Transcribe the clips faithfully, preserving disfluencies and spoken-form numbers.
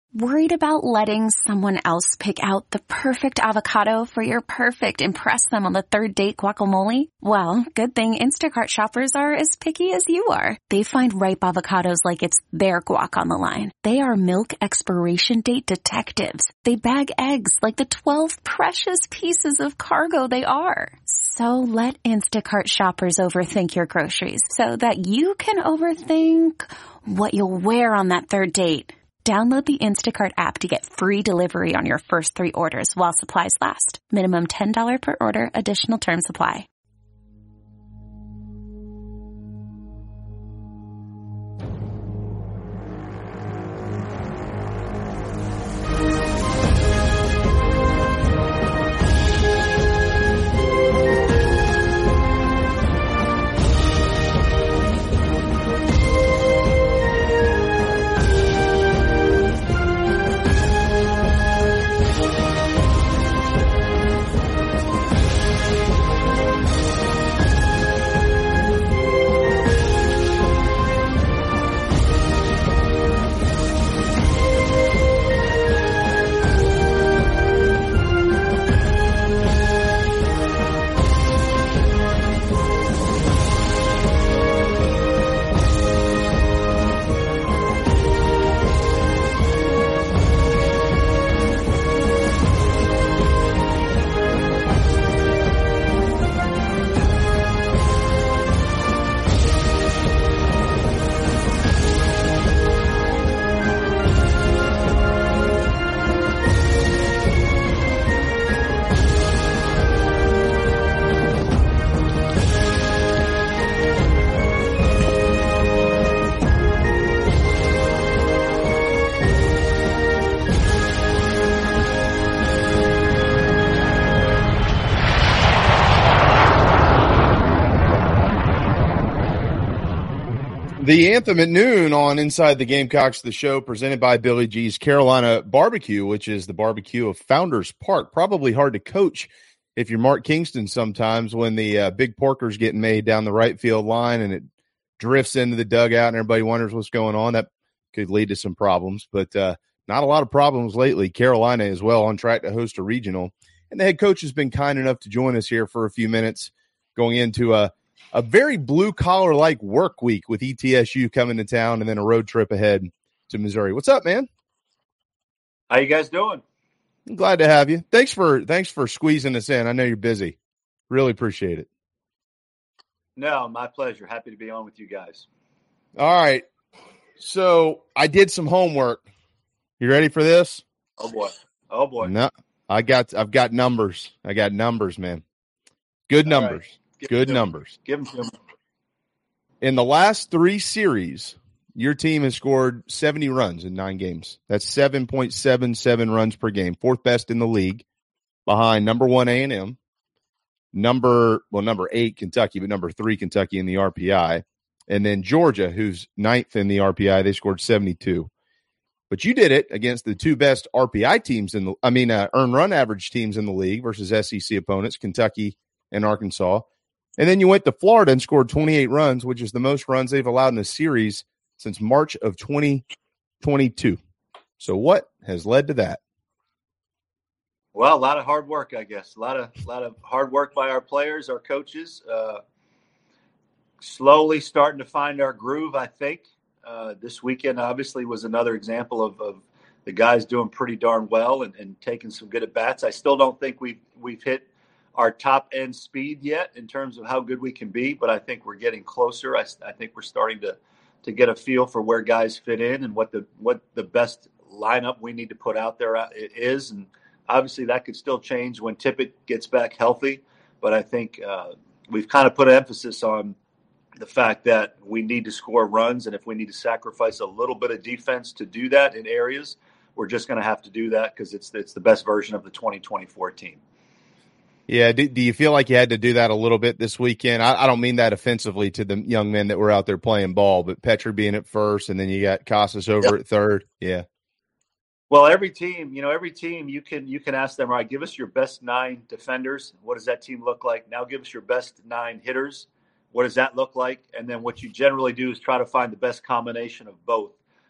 Worried about letting someone else pick out the perfect avocado for your perfect impress them on the third date guacamole? Well, good thing Instacart shoppers are as picky as you are. They find ripe avocados like it's their guac on the line. They are milk expiration date detectives. They bag eggs like the twelve precious pieces of cargo they are. So let Instacart shoppers overthink your groceries so that you can overthink what you'll wear on that third date. Download the Instacart app to get free delivery on your first three orders while supplies last. Minimum ten dollars per order. Additional terms apply. The anthem at noon on Inside the Gamecocks, the show presented by Billy G's Carolina Barbecue, which is the barbecue of Founders Park. Probably hard to coach if you're Mark Kingston sometimes when the uh, big porker's getting made down the right field line and it drifts into the dugout and everybody wonders what's going on. That could lead to some problems, but uh, not a lot of problems lately. Carolina is well on track to host a regional, and the head coach has been kind enough to join us here for a few minutes going into a A very blue-collar-like work week with E T S U coming to town and then a road trip ahead to Missouri. What's up, man? How you guys doing? I'm glad to have you. Thanks for thanks for squeezing us in. I know you're busy. Really appreciate it. No, my pleasure. Happy to be on with you guys. All right. So I did some homework. You ready for this? Oh, boy. Oh, boy. No, I got, I've got numbers. I got numbers, man. Good All numbers. right. Give Good them numbers. Give them to me. In the last three series, your team has scored seventy runs in nine games. That's seven point seven seven runs per game, fourth best in the league, behind number one A and M, number well number eight Kentucky, but number three Kentucky in the R P I, and then Georgia, who's ninth in the R P I. They scored seventy-two. But you did it against the two best R P I teams in the, I mean, uh, earned run average teams in the league versus S E C opponents, Kentucky and Arkansas. And then you went to Florida and scored twenty-eight runs, which is the most runs they've allowed in a series since March of twenty twenty-two. So what has led to that? Well, a lot of hard work, I guess. A lot of a lot of hard work by our players, our coaches. Uh, slowly starting to find our groove, I think. Uh, this weekend, obviously, was another example of, of the guys doing pretty darn well and, and taking some good at-bats. I still don't think we've, we've hit our top-end speed yet in terms of how good we can be, but I think we're getting closer. I, I think we're starting to to get a feel for where guys fit in and what the what the best lineup we need to put out there is. And obviously that could still change when Tippett gets back healthy, but I think uh, we've kind of put an emphasis on the fact that we need to score runs, and if we need to sacrifice a little bit of defense to do that in areas, we're just going to have to do that because it's it's the best version of the twenty twenty-four team. Yeah, do, do you feel like you had to do that a little bit this weekend? I, I don't mean that offensively to the young men that were out there playing ball, but Petrie being at first, and then you got Casas over yep. at third. Yeah. Well, every team, you know, every team you can you can ask them, all right, give us your best nine defenders. What does that team look like? Now give us your best nine hitters. What does that look like? And then what you generally do is try to find the best combination of both.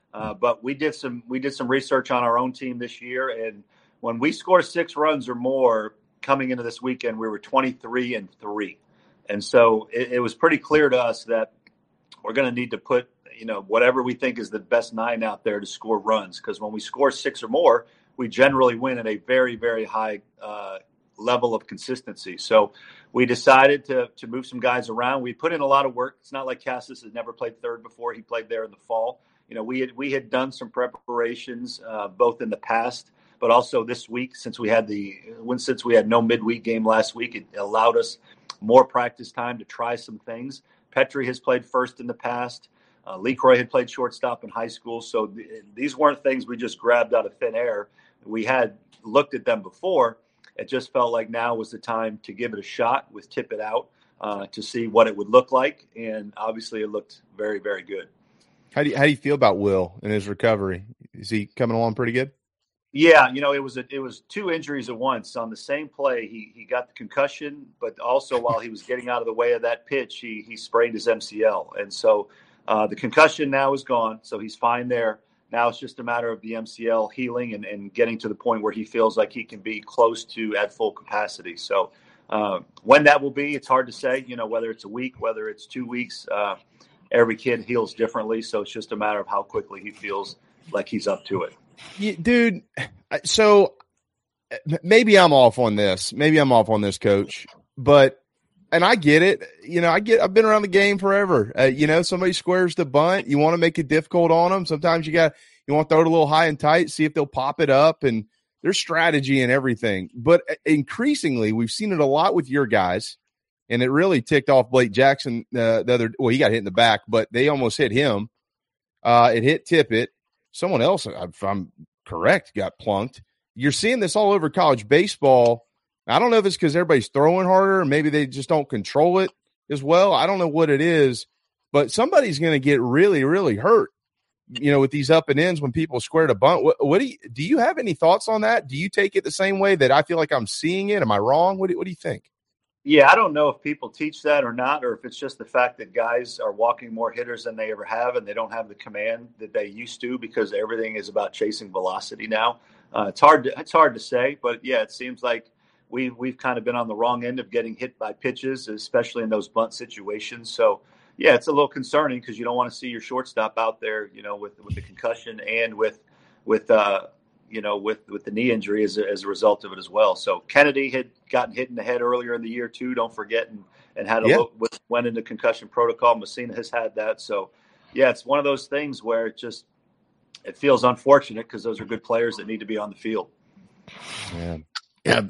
Uh, but we did some we did some research on our own team this year, and when we score six runs or more coming into this weekend, we were twenty-three and three, and so it, it was pretty clear to us that we're going to need to put you know whatever we think is the best nine out there to score runs, because when we score six or more, we generally win at a very very high uh, level of consistency. So we decided to to move some guys around. We put in a lot of work. It's not like Cassis has never played third before. He played there in the fall. You know, we had we had done some preparations uh, both in the past, but also this week, since we had the when since we had no midweek game last week, it allowed us more practice time to try some things. Petrie has played first in the past. Uh, LeCroy had played shortstop in high school, so th- these weren't things we just grabbed out of thin air. We had looked at them before. It just felt like now was the time to give it a shot with Tip It Out uh, to see what it would look like, and obviously it looked very, very good. How do you, how do you feel about Will and his recovery? Is he coming along pretty good? Yeah, you know, it was a, it was two injuries at once on the same play. He he got the concussion, but also while he was getting out of the way of that pitch, he he sprained his M C L, and so uh, the concussion now is gone, so he's fine there. Now it's just a matter of the M C L healing and, and getting to the point where he feels like he can be close to at full capacity. So uh, when that will be, it's hard to say. You know, whether it's a week, whether it's two weeks. Uh, Every kid heals differently, so it's just a matter of how quickly he feels like he's up to it. Yeah, dude, so maybe I'm off on this. Maybe I'm off on this, Coach. But, and I get it. You know, I get. I've been around the game forever. Uh, you know, somebody squares the bunt. You want to make it difficult on them. Sometimes you got you want to throw it a little high and tight, see if they'll pop it up, and there's strategy and everything. But increasingly, we've seen it a lot with your guys. And it really ticked off Blake Jackson uh, the other – well, he got hit in the back, but they almost hit him. Uh, it hit Tippett. Someone else, if I'm correct, got plunked. You're seeing this all over college baseball. I don't know if it's because everybody's throwing harder, or maybe they just don't control it as well. I don't know what it is, but somebody's going to get really, really hurt, you know, with these up and ins when people square to bunt. What, what do you – do you have any thoughts on that? Do you take it the same way that I feel like I'm seeing it? Am I wrong? What do, what do you think? Yeah, I don't know if people teach that or not, or if it's just the fact that guys are walking more hitters than they ever have, and they don't have the command that they used to because everything is about chasing velocity now. Uh, it's hard to it's hard to say, but yeah, it seems like we we've kind of been on the wrong end of getting hit by pitches, especially in those bunt situations. So yeah, it's a little concerning because you don't want to see your shortstop out there, you know, with with the concussion and with with uh, you know, with, with the knee injury as a, as a result of it as well. So Kennedy had gotten hit in the head earlier in the year too, don't forget, and, and had a yeah. look, went into concussion protocol. Messina has had that. So yeah, it's one of those things where it just, it feels unfortunate because those are good players that need to be on the field. Yeah. Yeah.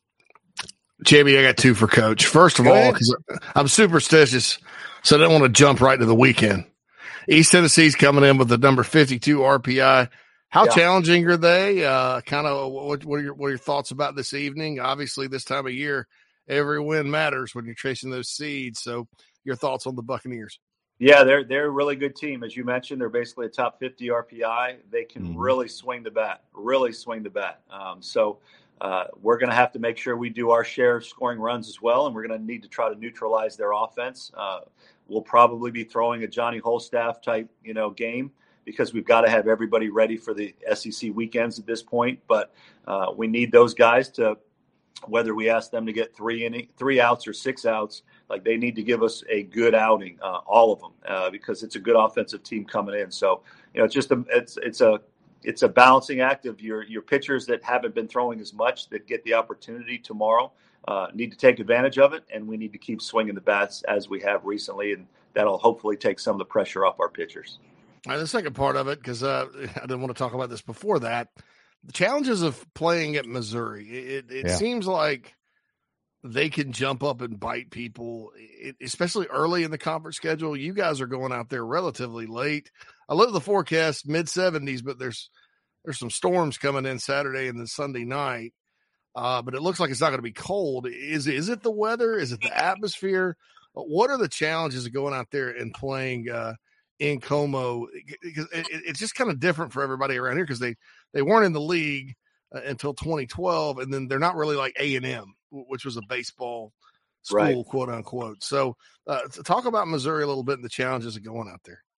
J B, I got two for Coach. First of Go all, because I'm superstitious, so I don't want to jump right to the weekend. East Tennessee's coming in with the number fifty-two R P I. How yeah. challenging are they? Uh, kind of what, what, are your, what are your thoughts about this evening? Obviously, this time of year, every win matters when you're chasing those seeds. So your thoughts on the Buccaneers? Yeah, they're they're a really good team. As you mentioned, they're basically a top fifty R P I. They can mm-hmm. really swing the bat, really swing the bat. Um, so uh, we're going to have to make sure we do our share of scoring runs as well, and we're going to need to try to neutralize their offense. Uh, we'll probably be throwing a Johnny Holstaff type, you know, game, because we've got to have everybody ready for the S E C weekends at this point. But uh, we need those guys to, whether we ask them to get three in, three outs or six outs, like they need to give us a good outing, uh, all of them, uh, because it's a good offensive team coming in. So, you know, it's just a, it's it's a it's a balancing act of your your pitchers that haven't been throwing as much that get the opportunity tomorrow. Uh, need to take advantage of it, and we need to keep swinging the bats as we have recently, and that'll hopefully take some of the pressure off our pitchers. All right, the second part of it, because uh, I didn't want to talk about this before that, the challenges of playing at Missouri. It, it yeah. seems like they can jump up and bite people, it, especially early in the conference schedule. You guys are going out there relatively late. I look at the forecast, mid seventies, but there's there's some storms coming in Saturday and then Sunday night. Uh, but it looks like it's not going to be cold. Is is it the weather? Is it the atmosphere? What are the challenges of going out there and playing uh, in Como? Because it, it's just kind of different for everybody around here because they, they weren't in the league uh, until twenty twelve, and then they're not really like A and M, which was a baseball school, right, quote unquote. So uh, talk about Missouri a little bit and the challenges of going out there.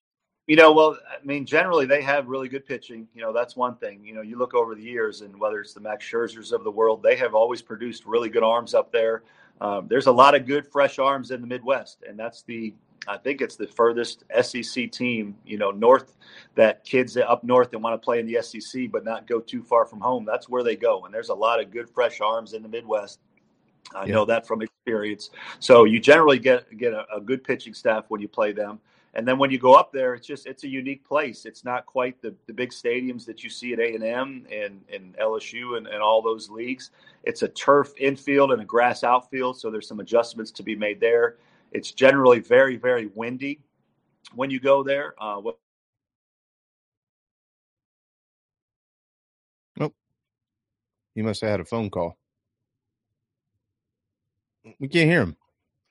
You know, well, I mean, generally they have really good pitching. You know, that's one thing. You know, you look over the years, and whether it's the Max Scherzers of the world, they have always produced really good arms up there. Um, there's a lot of good, fresh arms in the Midwest, and that's the, I think it's the furthest S E C team, you know, north, that kids up north that want to play in the S E C but not go too far from home. That's where they go, and there's a lot of good, fresh arms in the Midwest. I yeah. know that from experience. So you generally get get a, a good pitching staff when you play them. And then when you go up there, it's just it's a unique place. It's not quite the, the big stadiums that you see at A and M and, and L S U and, and all those leagues. It's a turf infield and a grass outfield, so there's some adjustments to be made there. It's generally very, very windy when you go there. Uh, what- Nope. He must have had a phone call. We can't hear him.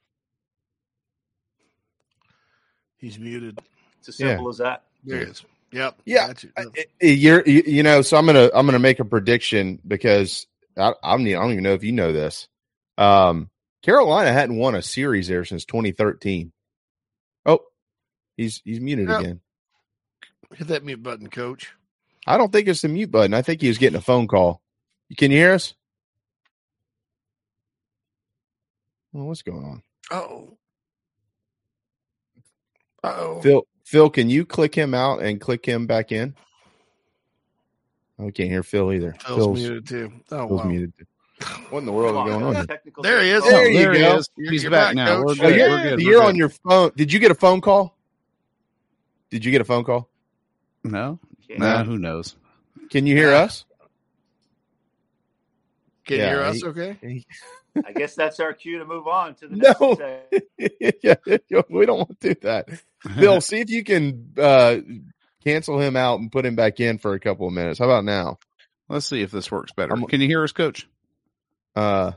He's muted. It's as simple yeah. as that. There it is. Yep. Yeah. You. You're, you, you know, so I'm gonna I'm gonna make a prediction because I, I don't I don't even know if you know this. Um, Carolina hadn't won a series there since twenty thirteen. Oh, he's he's muted yep. again. Hit that mute button, Coach. I don't think it's the mute button. I think he was getting a phone call. Can you hear us? Well, what's going on? Oh. Uh-oh. Phil, Phil, can you click him out and click him back in? I can't hear Phil either. Phil's, Phil's muted too. Oh, Phil's wow. muted too. What in the world is going on here? There he is. There, there you there go. He is. He's you're back, back now. We're good. Oh, you're We're good. you're We're on good. your phone. Did you get a phone call? Did you get a phone call? No. Yeah. Nah, who knows? Can you hear yeah. us? Can yeah, you hear us he, okay? He, I guess that's our cue to move on to the next no. yeah, we don't want to do that. Bill, see if you can uh, cancel him out and put him back in for a couple of minutes. How about now? Let's see if this works better. I'm, Can you hear us, Coach? Uh,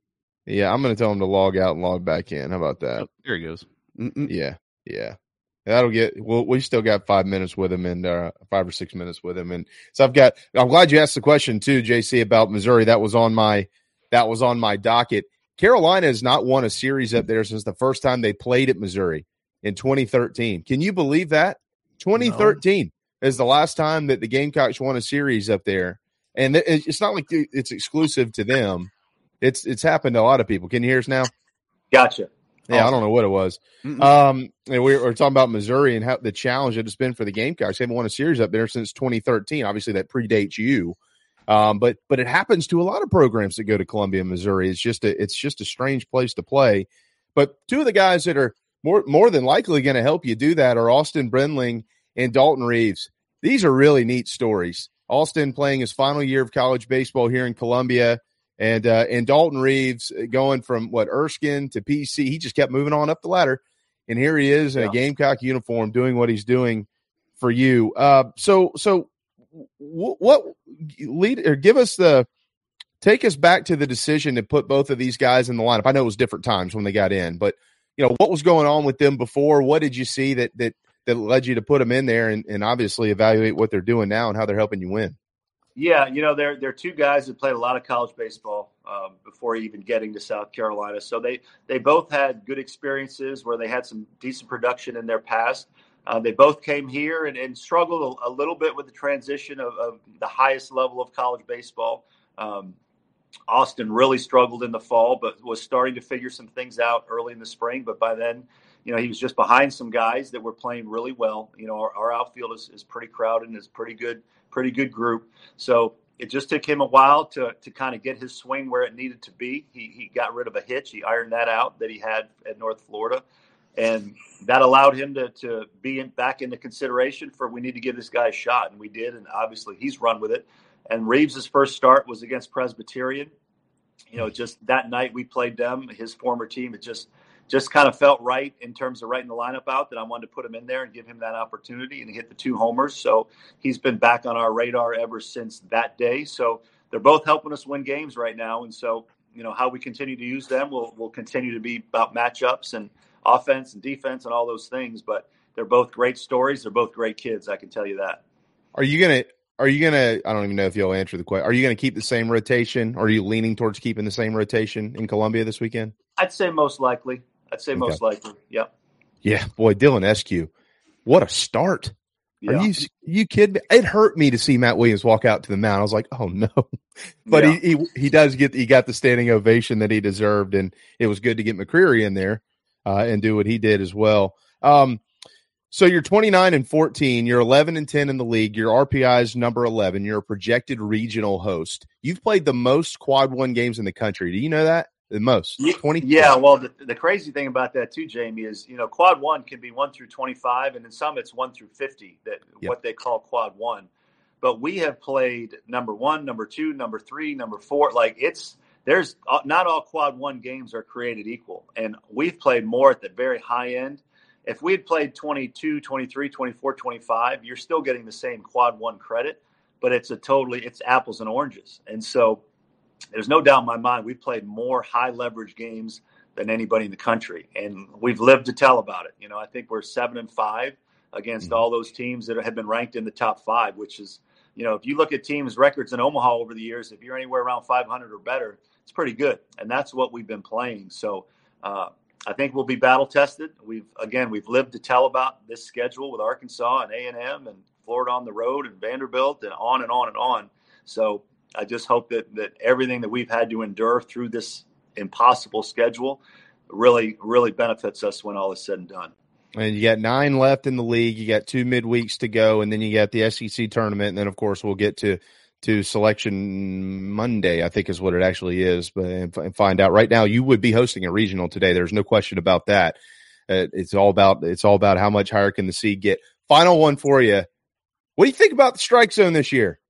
yeah, I'm going to tell him to log out and log back in. How about that? Oh, there he goes. Mm-mm. Yeah, yeah. That'll get. Well, we still got five minutes with him, and uh, five or six minutes with him, and so I've got. I'm glad you asked the question too, J C, about Missouri. That was on my. That was on my docket. Carolina has not won a series up there since the first time they played at Missouri in twenty thirteen. Can you believe that? twenty thirteen no. is the last time that the Gamecocks won a series up there, and it's not like it's exclusive to them. It's it's happened to a lot of people. Can you hear us now? Gotcha. Yeah, awesome. I don't know what it was. Mm-hmm. Um, and we were talking about Missouri and how the challenge that it's been for the Gamecocks. They haven't won a series up there since twenty thirteen. Obviously, that predates you, um, but but it happens to a lot of programs that go to Columbia, Missouri. It's just a it's just a strange place to play. But two of the guys that are more more than likely going to help you do that are Austin Brendling and Dalton Reeves. These are really neat stories. Austin playing his final year of college baseball here in Columbia. And uh, and Dalton Reeves going from, what, Erskine to P C. He just kept moving on up the ladder. And here he is in yeah. a Gamecock uniform doing what he's doing for you. Uh, so so w- what lead or give us the – take us back to the decision to put both of these guys in the lineup. I know it was different times when they got in. But, you know, what was going on with them before? What did you see that that, that led you to put them in there and, and obviously evaluate what they're doing now and how they're helping you win? Yeah, you know, they're, they're two guys that played a lot of college baseball um, before even getting to South Carolina. So they, they both had good experiences where they had some decent production in their past. Uh, they both came here and, and struggled a, a little bit with the transition of, of the highest level of college baseball. Um, Austin really struggled in the fall, but was starting to figure some things out early in the spring. But by then, you know, he was just behind some guys that were playing really well. You know, our, our outfield is, is pretty crowded and is pretty good. Pretty good group. So it just took him a while to to kind of get his swing where it needed to be. He he got rid of a hitch. He ironed that out that he had at North Florida. And that allowed him to to be in, back into consideration for we need to give this guy a shot. And we did. And obviously he's run with it. And Reeves' first start was against Presbyterian. You know, just that night we played them, his former team. It just just kind of felt right in terms of writing the lineup out that I wanted to put him in there and give him that opportunity, and he hit the two homers. So he's been back on our radar ever since that day. So they're both helping us win games right now. And so, you know, how we continue to use them will will continue to be about matchups and offense and defense and all those things. But they're both great stories. They're both great kids. I can tell you that. Are you going to, are you going to, I don't even know if you'll answer the question. Are you going to keep the same rotation, or are you leaning towards keeping the same rotation in Columbia this weekend? I'd say most likely. I'd say Okay. most likely. Yeah. Yeah. Boy, Dylan Eskew. what a start. Yeah. Are you you kidding me? It hurt me to see Matt Williams walk out to the mound. I was like, oh no. But Yeah. he, he he does get he got the standing ovation that he deserved, and it was good to get McCreary in there uh, and do what he did as well. Um, so you're twenty-nine and fourteen. You're eleven and ten in the league. Your R P I is number eleven. You're a projected regional host. You've played the most quad one games in the country. Do you know that? The most. twenty. Yeah, well, the, the crazy thing about that too, Jamie, is, you know, quad one can be one through twenty-five, and in some it's one through fifty, that Yep. what they call quad one. But we have played number one, number two, number three, number four. Like it's, there's not all quad one games are created equal. And we've played more at the very high end. If we had played twenty-two, twenty-three, twenty-four, twenty-five, you're still getting the same quad one credit, but it's a totally, it's apples and oranges. And so there's no doubt in my mind we've played more high leverage games than anybody in the country, and we've lived to tell about it. You know, I think we're seven and five against mm-hmm. all those teams that have been ranked in the top five, which is, you know, if you look at teams' records in Omaha over the years, if you're anywhere around five hundred or better, it's pretty good, and that's what we've been playing. So uh, I think we'll be battle tested. We've again we've lived to tell about this schedule with Arkansas and A and M and Florida on the road and Vanderbilt and on and on and on. So I just hope that, that everything that we've had to endure through this impossible schedule really, really benefits us when all is said and done. And you got nine left in the league. You got two midweeks to go, and then you got the S E C tournament. And then, of course, we'll get to, to selection Monday, I think is what it actually is, but and find out. Right now, you would be hosting a regional today. There's no question about that. Uh, it's all about it's all about how much higher can the seed get. Final one for you. What do you think about the strike zone this year?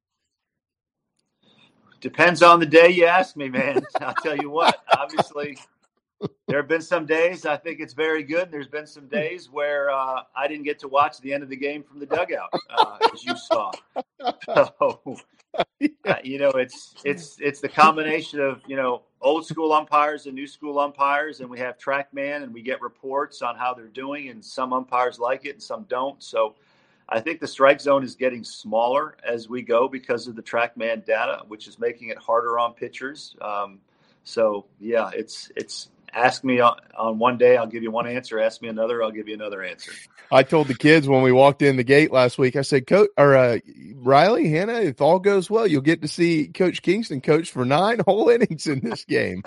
Depends on the day you ask me, man. I'll tell you what, obviously there have been some days I think it's very good. There's been some days where uh, I didn't get to watch the end of the game from the dugout, uh, as you saw. So, uh, you know, it's, it's, it's the combination of, you know, old school umpires and new school umpires, and we have TrackMan and we get reports on how they're doing, and some umpires like it and some don't. So I think the strike zone is getting smaller as we go because of the TrackMan data, which is making it harder on pitchers. Um, so, yeah, it's it's ask me on, on one day, I'll give you one answer. Ask me another, I'll give you another answer. I told the kids when we walked in the gate last week, I said, Coach or uh, Riley, Hannah, if all goes well, you'll get to see Coach Kingston coach for nine whole innings in this game.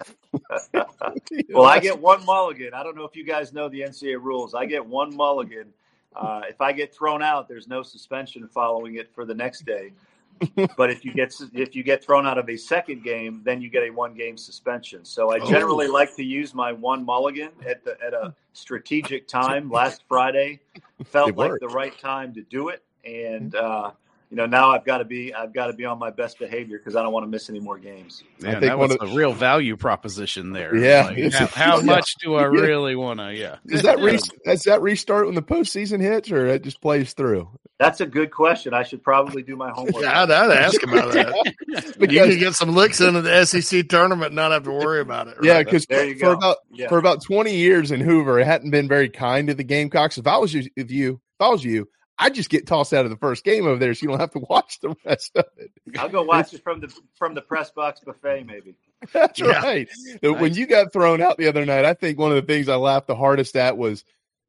Well, I get one mulligan. I don't know if you guys know the N C double A rules. I get one mulligan. Uh, if I get thrown out, there's no suspension following it for the next day. But if you get if you get thrown out of a second game, then you get a one game suspension. So I generally oh. like to use my one mulligan at the at a strategic time. Last Friday felt like the right time to do it, and uh, you know now I've got to be I've got to be on my best behavior because I don't want to miss any more games. Man, I think that was of, a real value proposition there. Yeah, like, how, how much do I really want to? Yeah, does that re- does that restart when the postseason hits, or it just plays through? That's a good question. I should probably do my homework. Yeah, I'd, I'd ask about that. Because you can get some licks into the S E C tournament and not have to worry about it. Right? Yeah, because for go. about yeah. for about twenty years in Hoover, it hadn't been very kind to the Gamecocks. If I was you, if you, if I was you, I'd just get tossed out of the first game over there, so you don't have to watch the rest of it. I'll go watch it from the from the press box buffet, maybe. That's Yeah. right. Nice. When you got thrown out the other night, I think one of the things I laughed the hardest at was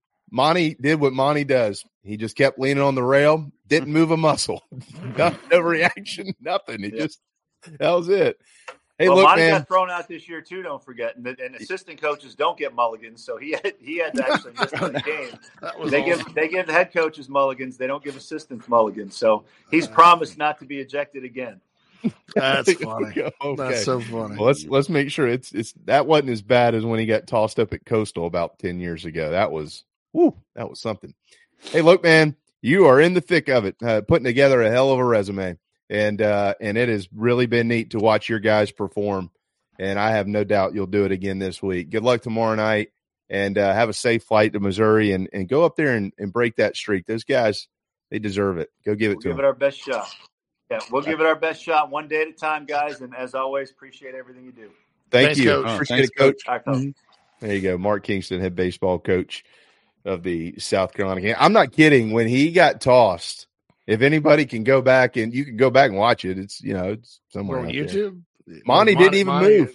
Monty did what Monty does. He just kept leaning on the rail, didn't move a muscle, no, no reaction, nothing. He Yeah. just that was it. Hey, well, look, Monty man. got thrown out this year too. Don't forget, and, and assistant coaches don't get mulligans, so he had he had to actually miss the game. That was They awesome. give they give the head coaches mulligans. They don't give assistants mulligans. So he's promised not to be ejected again. That's funny. Okay. That's so funny. Well, let's let's make sure it's it's that wasn't as bad as when he got tossed up at Coastal about ten years ago. That was whoo, that was something. Hey, look, man, you are in the thick of it, uh, putting together a hell of a resume, and uh, and it has really been neat to watch your guys perform. And I have no doubt you'll do it again this week. Good luck tomorrow night, and uh, have a safe flight to Missouri, and, and go up there and, and break that streak. Those guys, they deserve it. Go give it We'll to give them. it our best shot. Yeah, we'll give it our best shot one day at a time, guys. And as always, appreciate everything you do. Thank Thanks, you. Coach. Oh, Appreciate thanks, it, Coach. All right, folks. There you go. Mark Kingston, head baseball coach of the South Carolina game. I'm not kidding. When he got tossed, if anybody can go back and you can go back and watch it, it's, you know, it's somewhere On out there. YouTube? Monty didn't even Monty- move.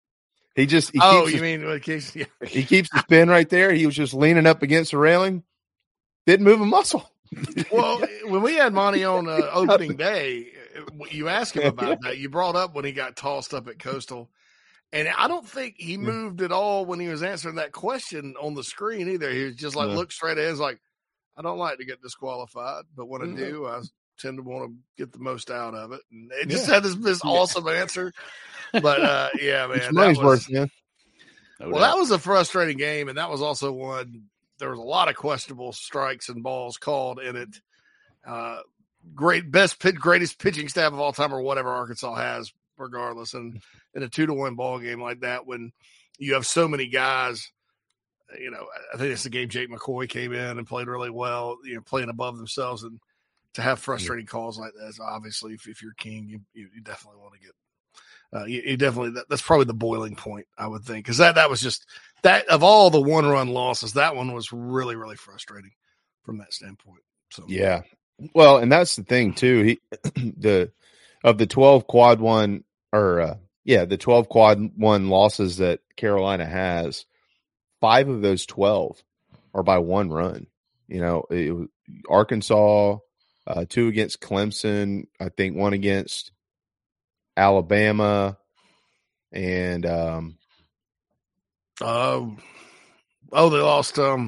He just, he Oh, keeps you his, mean what keeps yeah. he keeps his pin right there. He was just leaning up against the railing. Didn't move a muscle. Well, when we had Monty on uh, opening day, you asked him about that. You brought up when he got tossed up at Coastal. And I don't think he moved at all when he was answering that question on the screen either. He was just like, No. looked straight ahead. He's like, I don't like to get disqualified, but when I Mm-hmm. do, I tend to want to get the most out of it. And it just Yeah. had this, this awesome answer. But, uh, yeah, man. It's that money's was, worth, man. No well, doubt. that was a frustrating game, and that was also one – there was a lot of questionable strikes and balls called in it. Uh, great – best – greatest pitching staff of all time or whatever Arkansas has, regardless. And in a two to one ball game like that, when you have so many guys, you know, I think it's the game Jake McCoy came in and played really well, you know, playing above themselves, and to have frustrating calls like that is obviously, if, if you're king, you, you, you definitely want to get, uh, you, you definitely, that, that's probably the boiling point, I would think. Cause that, that was just that of all the one run losses, that one was really, really frustrating from that standpoint. So, Yeah. Well, and that's the thing too. He, the, of the twelve quad one or, uh, yeah, the twelve quad one losses that Carolina has, five of those twelve are by one run. You know, it, Arkansas, uh, two against Clemson, I think one against Alabama, and um, uh, oh, they lost. Um,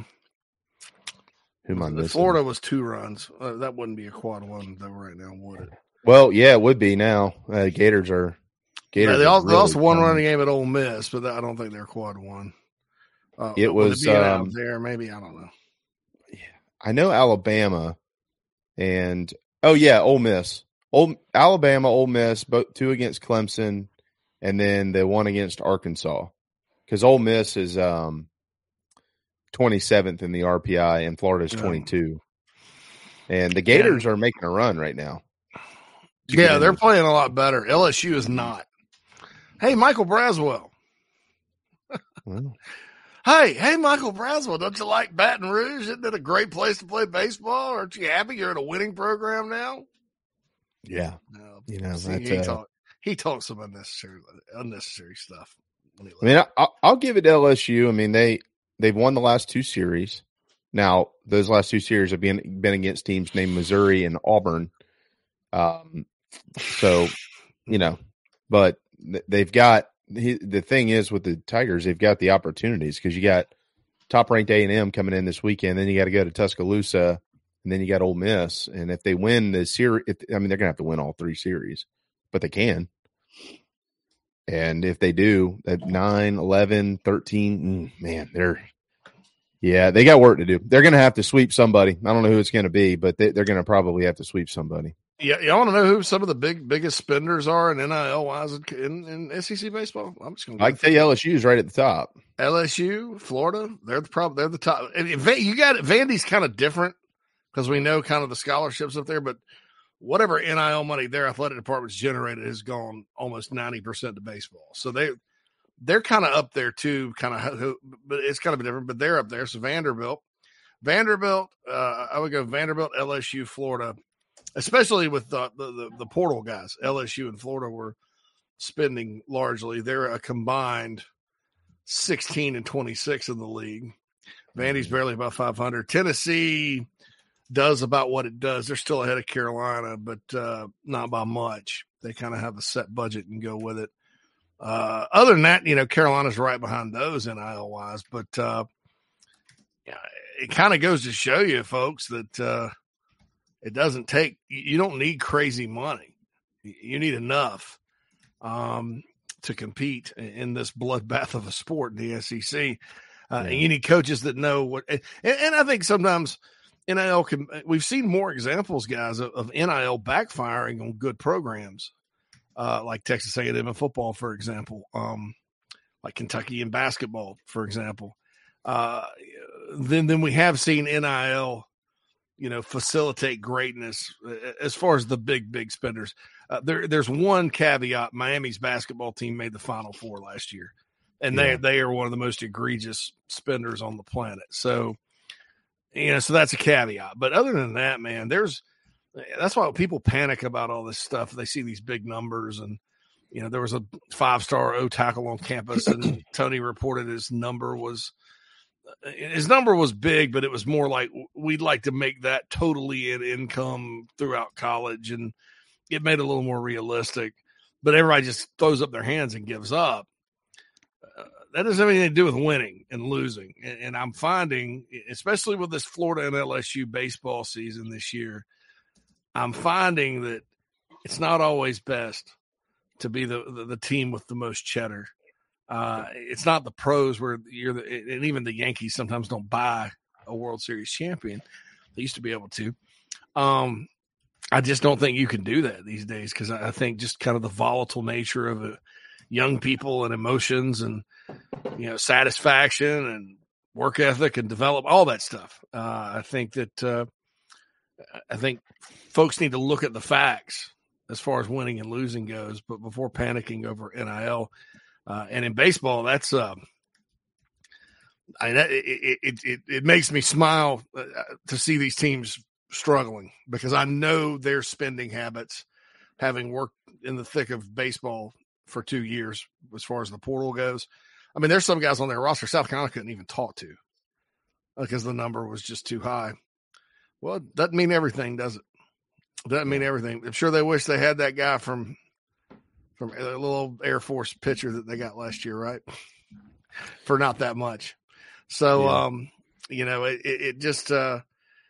who am I missing? Florida was two runs. Uh, that wouldn't be a quad one though right now, would it? Well, yeah, it would be now. Uh, Gators are. Gators Yeah, they are also, they really also one coming. running game at Ole Miss, but I don't think they're quad one. Uh, It would was, being out um, there. Maybe I don't know. I know Alabama, and oh yeah, Ole Miss, Ole, Alabama, Ole Miss, both two against Clemson, and then the one against Arkansas, because Ole Miss is um twenty-seventh in the R P I, and Florida's Yeah. twenty-two, and the Gators are making a run right now. to Yeah, get they're in. playing a lot better. L S U is not. Hey, Michael Braswell. Well, Hey, hey, Michael Braswell, don't you like Baton Rouge? Isn't it a great place to play baseball? Aren't you happy you're in a winning program now? yeah, No, you know see, that's. he, Uh, talk, he talks some unnecessary unnecessary stuff. When he I mean, I, I'll give it to L S U. I mean, they they've won the last two series. Now, those last two series have been been against teams named Missouri and Auburn. Um, so you know, but th- they've got he, the thing is with the Tigers, they've got the opportunities because you got top ranked A and M coming in this weekend. Then you got to go to Tuscaloosa, and then you got Ole Miss. And if they win the series, I mean, they're gonna have to win all three series, but they can. And if they do at nine, eleven, thirteen, man, they're, yeah, they got work to do. They're going to have to sweep somebody. I don't know who it's going to be, but they, they're going to probably have to sweep somebody. Yeah, y'all want to know who some of the big biggest spenders are in N I L wise in, in S E C baseball? I'm just going to I can tell you L S U is right at the top. L S U, Florida, they're the probably they're the top. And Va- you got it. Vandy's kind of different because we know kind of the scholarships up there, but whatever N I L money their athletic department's generated has gone almost ninety percent to baseball. So they they're kind of up there too, kind of, but it's kind of different. But they're up there. So Vanderbilt, Vanderbilt, uh, I would go Vanderbilt, L S U, Florida. Especially with the, the, the, the portal guys, L S U and Florida were spending largely. They're a combined sixteen and twenty-six in the league. Vandy's barely about five hundred. Tennessee does about what it does. They're still ahead of Carolina, but uh, not by much. They kind of have a set budget and go with it. Uh, other than that, you know, Carolina's right behind those N I L wise, but uh, yeah, it kind of goes to show you, folks, that uh, it doesn't take, you don't need crazy money. You need enough um, to compete in this bloodbath of a sport in the S E C. Uh, Yeah. And you need coaches that know what, and, and I think sometimes N I L can, we've seen more examples, guys, of, of N I L backfiring on good programs, uh, like Texas A and M in football, for example, um, like Kentucky in basketball, for example. Uh, then, then we have seen N I L, you know, facilitate greatness as far as the big, big spenders. Uh, there, there's one caveat. Miami's basketball team made the Final Four last year, and Yeah. they, they are one of the most egregious spenders on the planet. So, you know, so that's a caveat. But other than that, man, there's, that's why people panic about all this stuff. They see these big numbers, and, you know, there was a five-star O tackle on campus, and Tony reported his number was his number was big, but it was more like we'd like to make that totally in income throughout college, and it made it a little more realistic. But everybody just throws up their hands and gives up. Uh, that doesn't have anything to do with winning and losing. And, and I'm finding, especially with this Florida and L S U baseball season this year, I'm finding that it's not always best to be the, the, the team with the most cheddar. Uh, it's not the pros where you're the, and even the Yankees sometimes don't buy a World Series champion. They used to be able to. Um, I just don't think you can do that these days, because I think just kind of the volatile nature of a, young people and emotions and, you know, satisfaction and work ethic and develop all that stuff. Uh, I think that uh, I think folks need to look at the facts as far as winning and losing goes, but before panicking over N I L. Uh, and in baseball, that's uh, I, it, it, it, it makes me smile to see these teams struggling, because I know their spending habits, having worked in the thick of baseball for two years as far as the portal goes. I mean, there's some guys on their roster South Carolina couldn't even talk to because the number was just too high. Well, it doesn't mean everything, does it? It doesn't mean everything. I'm sure they wish they had that guy from from a little Air Force pitcher that they got last year, right? For not that much. So, yeah. um, you know, it, it, it just uh,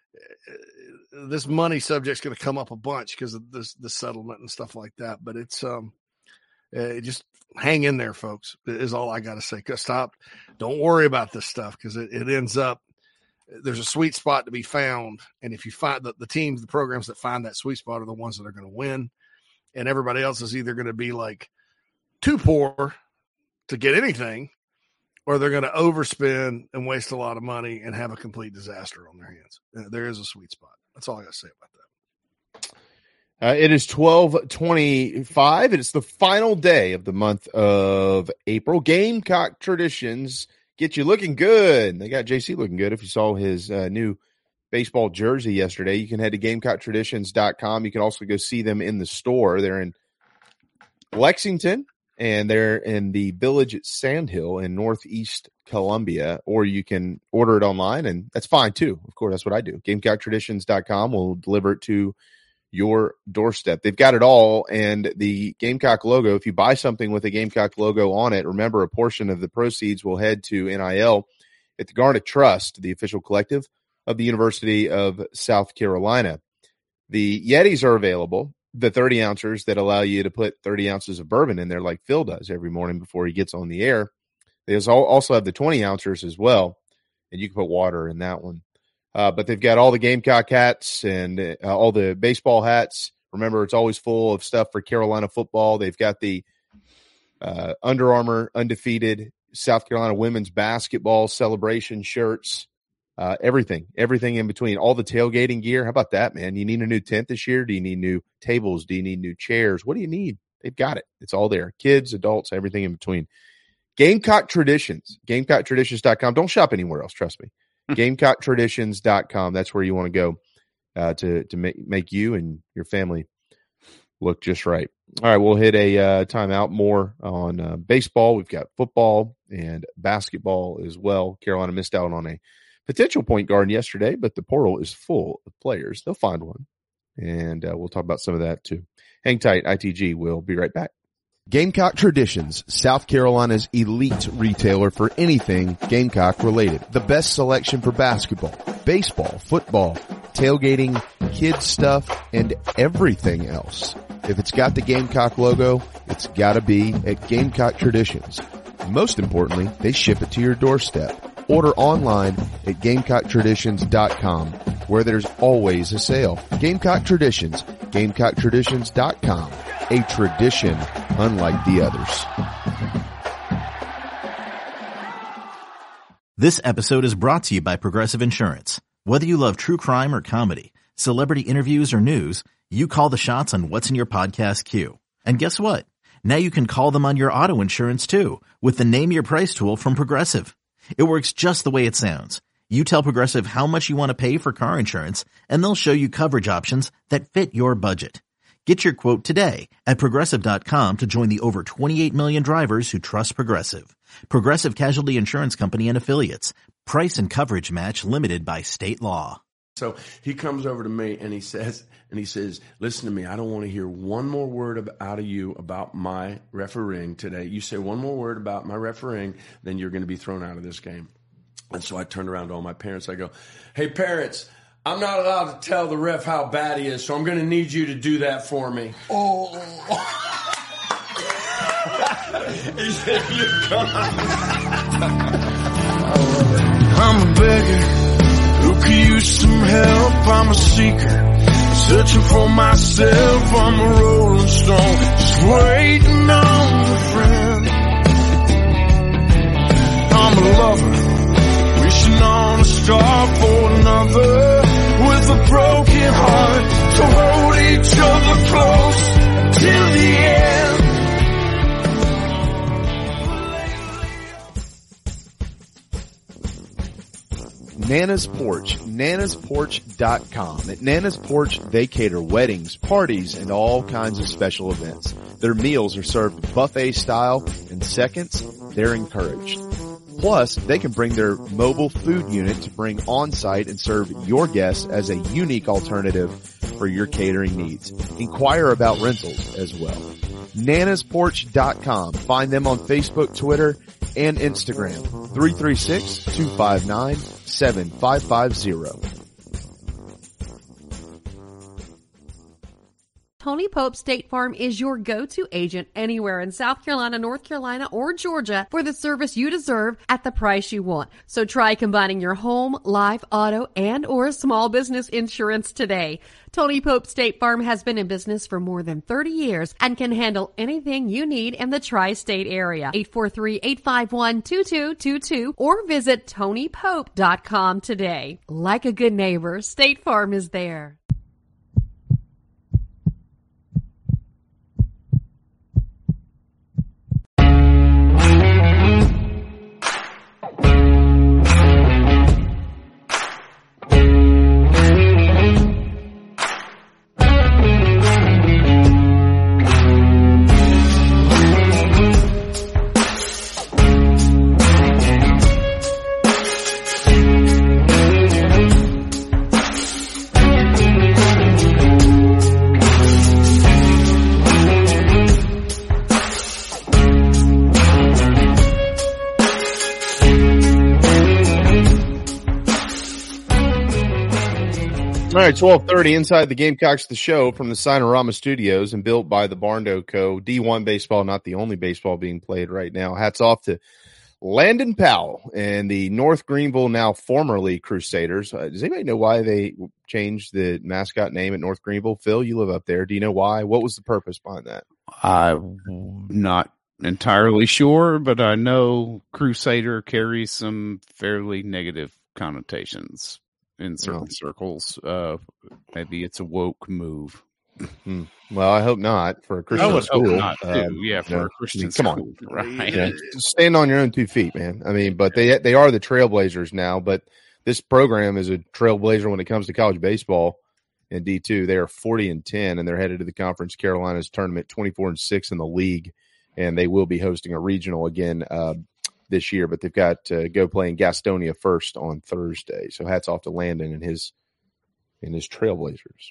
this money subject's going to come up a bunch because of this the settlement and stuff like that. But it's um, it just hang in there, folks. Is all I got to say. Stop. Don't worry about this stuff, because it, it ends up. There's a sweet spot to be found, and if you find the, the teams, the programs that find that sweet spot are the ones that are going to win, and everybody else is either going to be like too poor to get anything, or they're going to overspend and waste a lot of money and have a complete disaster on their hands. There is a sweet spot. That's all I got to say about that. Uh, it is twelve twenty-five, and it's the final day of the month of April. Gamecock Traditions get you looking good. They got J C looking good. If you saw his uh, new baseball jersey yesterday, you can head to gamecock traditions dot com. You can also go see them in the store. They're in Lexington, and they're in the Village at Sandhill in Northeast Columbia, or you can order it online, and that's fine too. Of course, that's what I do. gamecock traditions dot com will deliver it to your doorstep. They've got it all, and the Gamecock logo, if you buy something with a Gamecock logo on it, remember a portion of the proceeds will head to N I L at the Garnet Trust, the official collective of the University of South Carolina. The Yetis are available, the thirty ounces that allow you to put thirty ounces of bourbon in there like Phil does every morning before he gets on the air. They also have the twenty ounces as well, and you can put water in that one. Uh, but they've got all the Gamecock hats and uh, all the baseball hats. Remember, it's always full of stuff for Carolina football. They've got the uh, Under Armour undefeated South Carolina women's basketball celebration shirts, uh, everything, everything in between, all the tailgating gear. How about that, man? You need a new tent this year? Do you need new tables? Do you need new chairs? What do you need? They've got it. It's all there. Kids, adults, everything in between. Gamecock Traditions, gamecock traditions dot com. Don't shop anywhere else, trust me. gamecock traditions dot com. That's where you want to go uh, to to make, make you and your family look just right. All right, we'll hit a uh, timeout more on uh, baseball. We've got football and basketball as well. Carolina missed out on a potential point guard yesterday, but the portal is full of players. They'll find one, and uh, we'll talk about some of that too. Hang tight, I T G. We'll be right back. Gamecock Traditions, South Carolina's elite retailer for anything Gamecock related. The best selection for basketball, baseball, football, tailgating, kids stuff, and everything else. If it's got the Gamecock logo, it's gotta be at Gamecock Traditions. Most importantly, they ship it to your doorstep. Order online at gamecock traditions dot com, where there's always a sale. Gamecock Traditions, gamecock traditions dot com. A tradition unlike the others. This episode is brought to you by Progressive Insurance. Whether you love true crime or comedy, celebrity interviews or news, you call the shots on what's in your podcast queue. And guess what? Now you can call them on your auto insurance too, with the Name Your Price tool from Progressive. It works just the way it sounds. You tell Progressive how much you want to pay for car insurance, and they'll show you coverage options that fit your budget. Get your quote today at progressive dot com to join the over twenty-eight million drivers who trust Progressive. Progressive Casualty Insurance Company and Affiliates. Price and coverage match limited by state law. So he comes over to me and he says, and he says, listen to me, I don't want to hear one more word of, out of you about my refereeing today. You say one more word about my refereeing, then you're going to be thrown out of this game. And so I turned around to all my parents. I go, hey, parents, I'm not allowed to tell the ref how bad he is, so I'm going to need you to do that for me. Oh. He said, you're gone. I'm a beggar who could use some help. I'm a seeker, searching for myself. I'm a rolling stone, just waiting on a friend. I'm a lover, wishing on a star for another, with a broken heart to hold each other close till the end. Nana's Porch, nanas porch dot com. At Nana's Porch, they cater weddings, parties, and all kinds of special events. Their meals are served buffet style, and seconds, they're encouraged. Plus, they can bring their mobile food unit to bring on-site and serve your guests as a unique alternative for your catering needs. Inquire about rentals as well. nanas porch dot com. Find them on Facebook, Twitter, and Instagram. three three six, two five nine, seven five five zero. Tony Pope State Farm is your go-to agent anywhere in South Carolina, North Carolina, or Georgia for the service you deserve at the price you want. So try combining your home, life, auto, and or small business insurance today. Tony Pope State Farm has been in business for more than thirty years and can handle anything you need in the tri-state area. eight four three, eight five one, two two two two or visit tony pope dot com today. Like a good neighbor, State Farm is there. All right, twelve thirty inside the Gamecocks, the show from the Sinorama Studios and built by the Barndo Co. D one baseball, not the only baseball being played right now. Hats off to Landon Powell and the North Greenville, now formerly Crusaders. Uh, does anybody know why they changed the mascot name at North Greenville? Phil, you live up there. Do you know why? What was the purpose behind that? I'm not entirely sure, but I know Crusader carries some fairly negative connotations in certain oh. circles. Uh, maybe it's a woke move. Hmm. Well, I hope not for a Christian I would school. Hope not too. Um, yeah, for you know, a Christian I mean, school. Come on, right? Yeah. Stand on your own two feet, man. I mean, but they they are the Trailblazers now. But this program is a trailblazer when it comes to college baseball. In D two, they are forty and ten, and they're headed to the Conference Carolinas tournament, twenty-four and six in the league, and they will be hosting a regional again uh, this year. But they've got to go play in Gastonia first on Thursday. So hats off to Landon and his and his Trailblazers.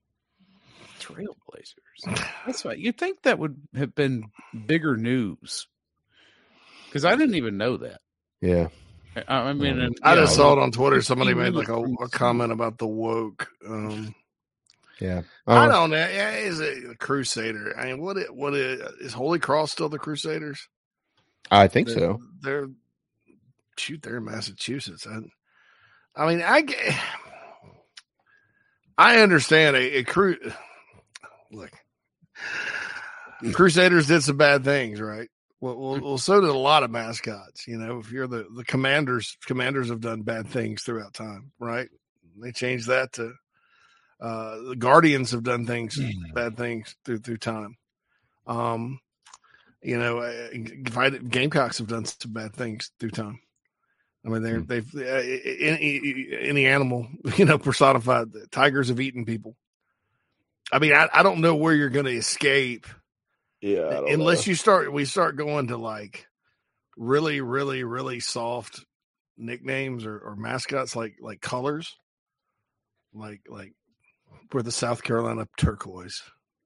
Trailblazers. That's right. You'd think that would have been bigger news, because I didn't even know that. Yeah. I, I mean, and, I just know, saw it on Twitter. Somebody made like a, a comment about the woke. Um, yeah. Uh, I don't know. Yeah, is it a Crusader? I mean, what it, what it, is Holy Cross still the Crusaders? I think they're, so. They're shoot. They're in Massachusetts. I, I mean, I I understand a, a cru. Look, Crusaders did some bad things, right? Well, well, well, so did a lot of mascots. You know, if you're the the Commanders, Commanders have done bad things throughout time, right? They changed that to uh, the Guardians have done things, mm. bad things through through time. Um, you know, Gamecocks have done some bad things through time. I mean, they're, they've uh, any, any animal, you know, personified. Tigers have eaten people. I mean, I, I don't know where you're going to escape. Yeah. Unless know. you start, we start going to like really, really, really soft nicknames or, or mascots like like colors, like like we're the South Carolina turquoise.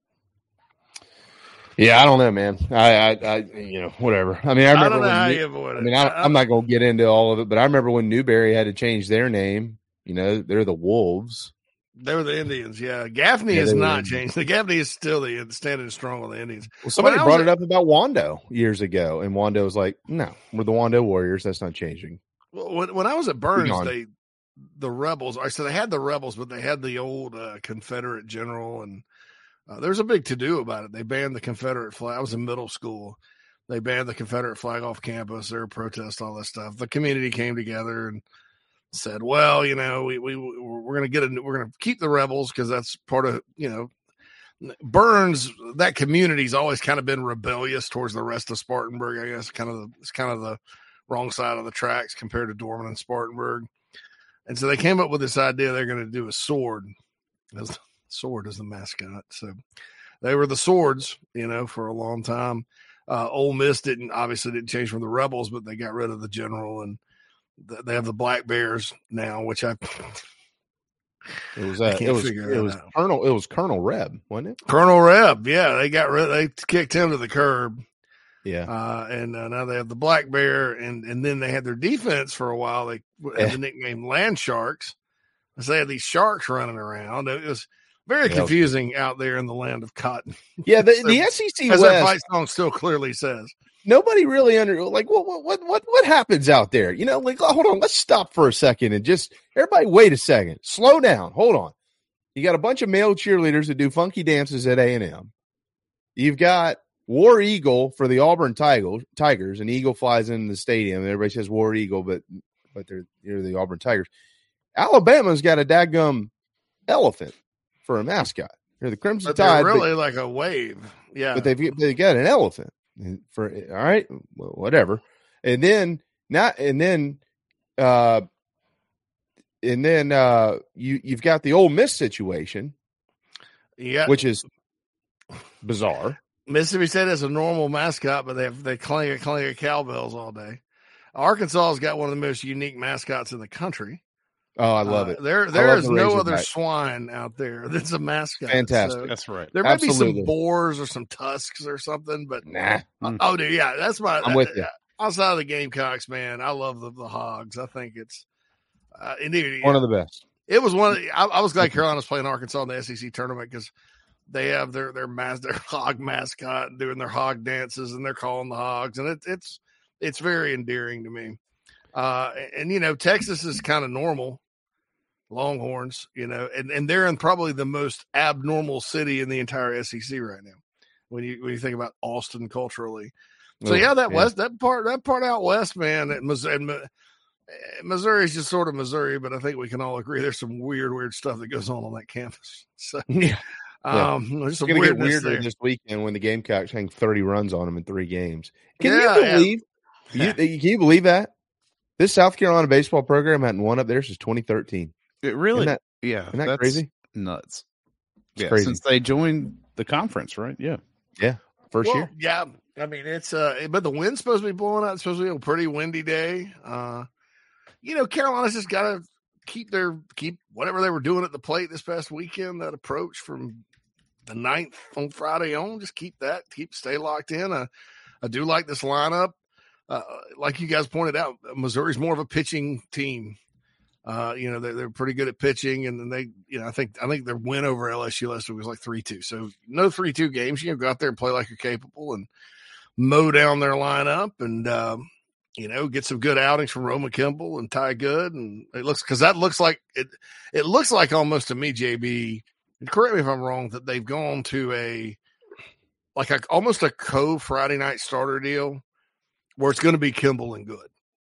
Yeah, I don't know, man. I, I, I you know, whatever. I mean, I remember. I don't know when how New, you avoid it. I mean, I, I'm not going to get into all of it, but I remember when Newberry had to change their name. You know, they're the Wolves. They were the Indians, yeah. Gaffney yeah, has not changed. The Gaffney is still the standing strong on the Indians. Well, somebody When brought was, it up about Wando years ago, and Wando was like, "No, we're the Wando Warriors. That's not changing." Well, when, when I was at Burns, they the Rebels. I said they had the Rebels, but they had the old uh, Confederate general, and uh, there's a big to do about it. They banned the Confederate flag. I was in middle school. They banned the Confederate flag off campus. There were protests, all that stuff. The community came together and said, well, you know, we, we, we're going to get a, we're going to keep the Rebels because that's part of, you know, Burns, that community's always kind of been rebellious towards the rest of Spartanburg. I guess kind of the, it's kind of the wrong side of the tracks compared to Dorman and Spartanburg. And so they came up with this idea they're going to do a sword. As sword is the mascot. So they were the Swords, you know, for a long time. Uh, Ole Miss didn't obviously didn't change from the Rebels, but they got rid of the general, and th- they have the Black Bears now, which I it was uh, it was it was out. Colonel it was Colonel Reb, wasn't it? Colonel Reb, yeah, they got rid they kicked him to the curb. Yeah, uh, and uh, now they have the Black Bear, and and then they had their defense for a while. They had yeah. the nickname Land Sharks. So they had these sharks running around. It was very yeah, confusing out there in the land of cotton. Yeah, the, the S E C as West, that fight song still clearly says. Nobody really under like what what what what happens out there? You know, like hold on, let's stop for a second and just everybody wait a second, slow down, hold on. You got a bunch of male cheerleaders that do funky dances at A and M. You've got War Eagle for the Auburn Tigers. Tigers, an eagle flies into the stadium, and everybody says War Eagle, but but they're they're the Auburn Tigers. Alabama's got a daggum elephant for a mascot. They're the Crimson but Tide. They're really but, like a wave. Yeah. But they've they got an elephant for all right, well, whatever. And then not and then uh and then uh you you've got the Ole Miss situation. Yeah. Which is bizarre. Mississippi State has a normal mascot, but they have they clang a clang of cowbells all day. Arkansas has got one of the most unique mascots in the country. Oh, I love uh, it. There, there is the no other back. swine out there that's a mascot. Fantastic. So that's right. There may Absolutely. be some boars or some tusks or something, but nah. Uh, oh, dude, yeah, that's my. I'm with you. Outside of the Gamecocks, man, I love the, the Hogs. I think it's uh, indeed one of the best. It was one. Of the, I, I was glad Carolina's playing Arkansas in the S E C tournament because they have their their mas- their hog mascot doing their hog dances and they're calling the Hogs, and it, it's it's very endearing to me. Uh, and, and you know, Texas is kind of normal. Longhorns, you know, and, and they're in probably the most abnormal city in the entire S E C right now. When you when you think about Austin culturally, so yeah, that yeah. west that part that part out west, man. At Missouri, Missouri is just sort of Missouri, but I think we can all agree there's some weird weird stuff that goes on on that campus. So yeah, um, yeah. there's some it's gonna get weirder there. this weekend when the Gamecocks hang thirty runs on them in three games. Can yeah, you believe? Yeah. You, can you believe that this South Carolina baseball program hadn't won up there since twenty thirteen? It really, isn't that, yeah, isn't that that's crazy? Nuts. It's yeah, crazy. Since they joined the conference, right? Yeah, yeah, first well, year. Yeah, I mean it's uh, but the wind's supposed to be blowing out. It's supposed to be a pretty windy day. Uh, you know, Carolina's just got to keep their keep whatever they were doing at the plate this past weekend. That approach from the ninth on Friday on, just keep that, keep stay locked in. Uh, I do like this lineup. Uh, like you guys pointed out, Missouri's more of a pitching team. Uh, you know, they're, they're pretty good at pitching, and then they, you know, I think, I think their win over L S U last week was like three two. So no three two games. You can go out there and play like you're capable and mow down their lineup and, um, you know, get some good outings from Roman Kimball and Ty Good. And it looks, cause that looks like it, it looks like almost to me, J B, and correct me if I'm wrong, that they've gone to a, like a, almost a co Friday night starter deal where it's going to be Kimball and Good.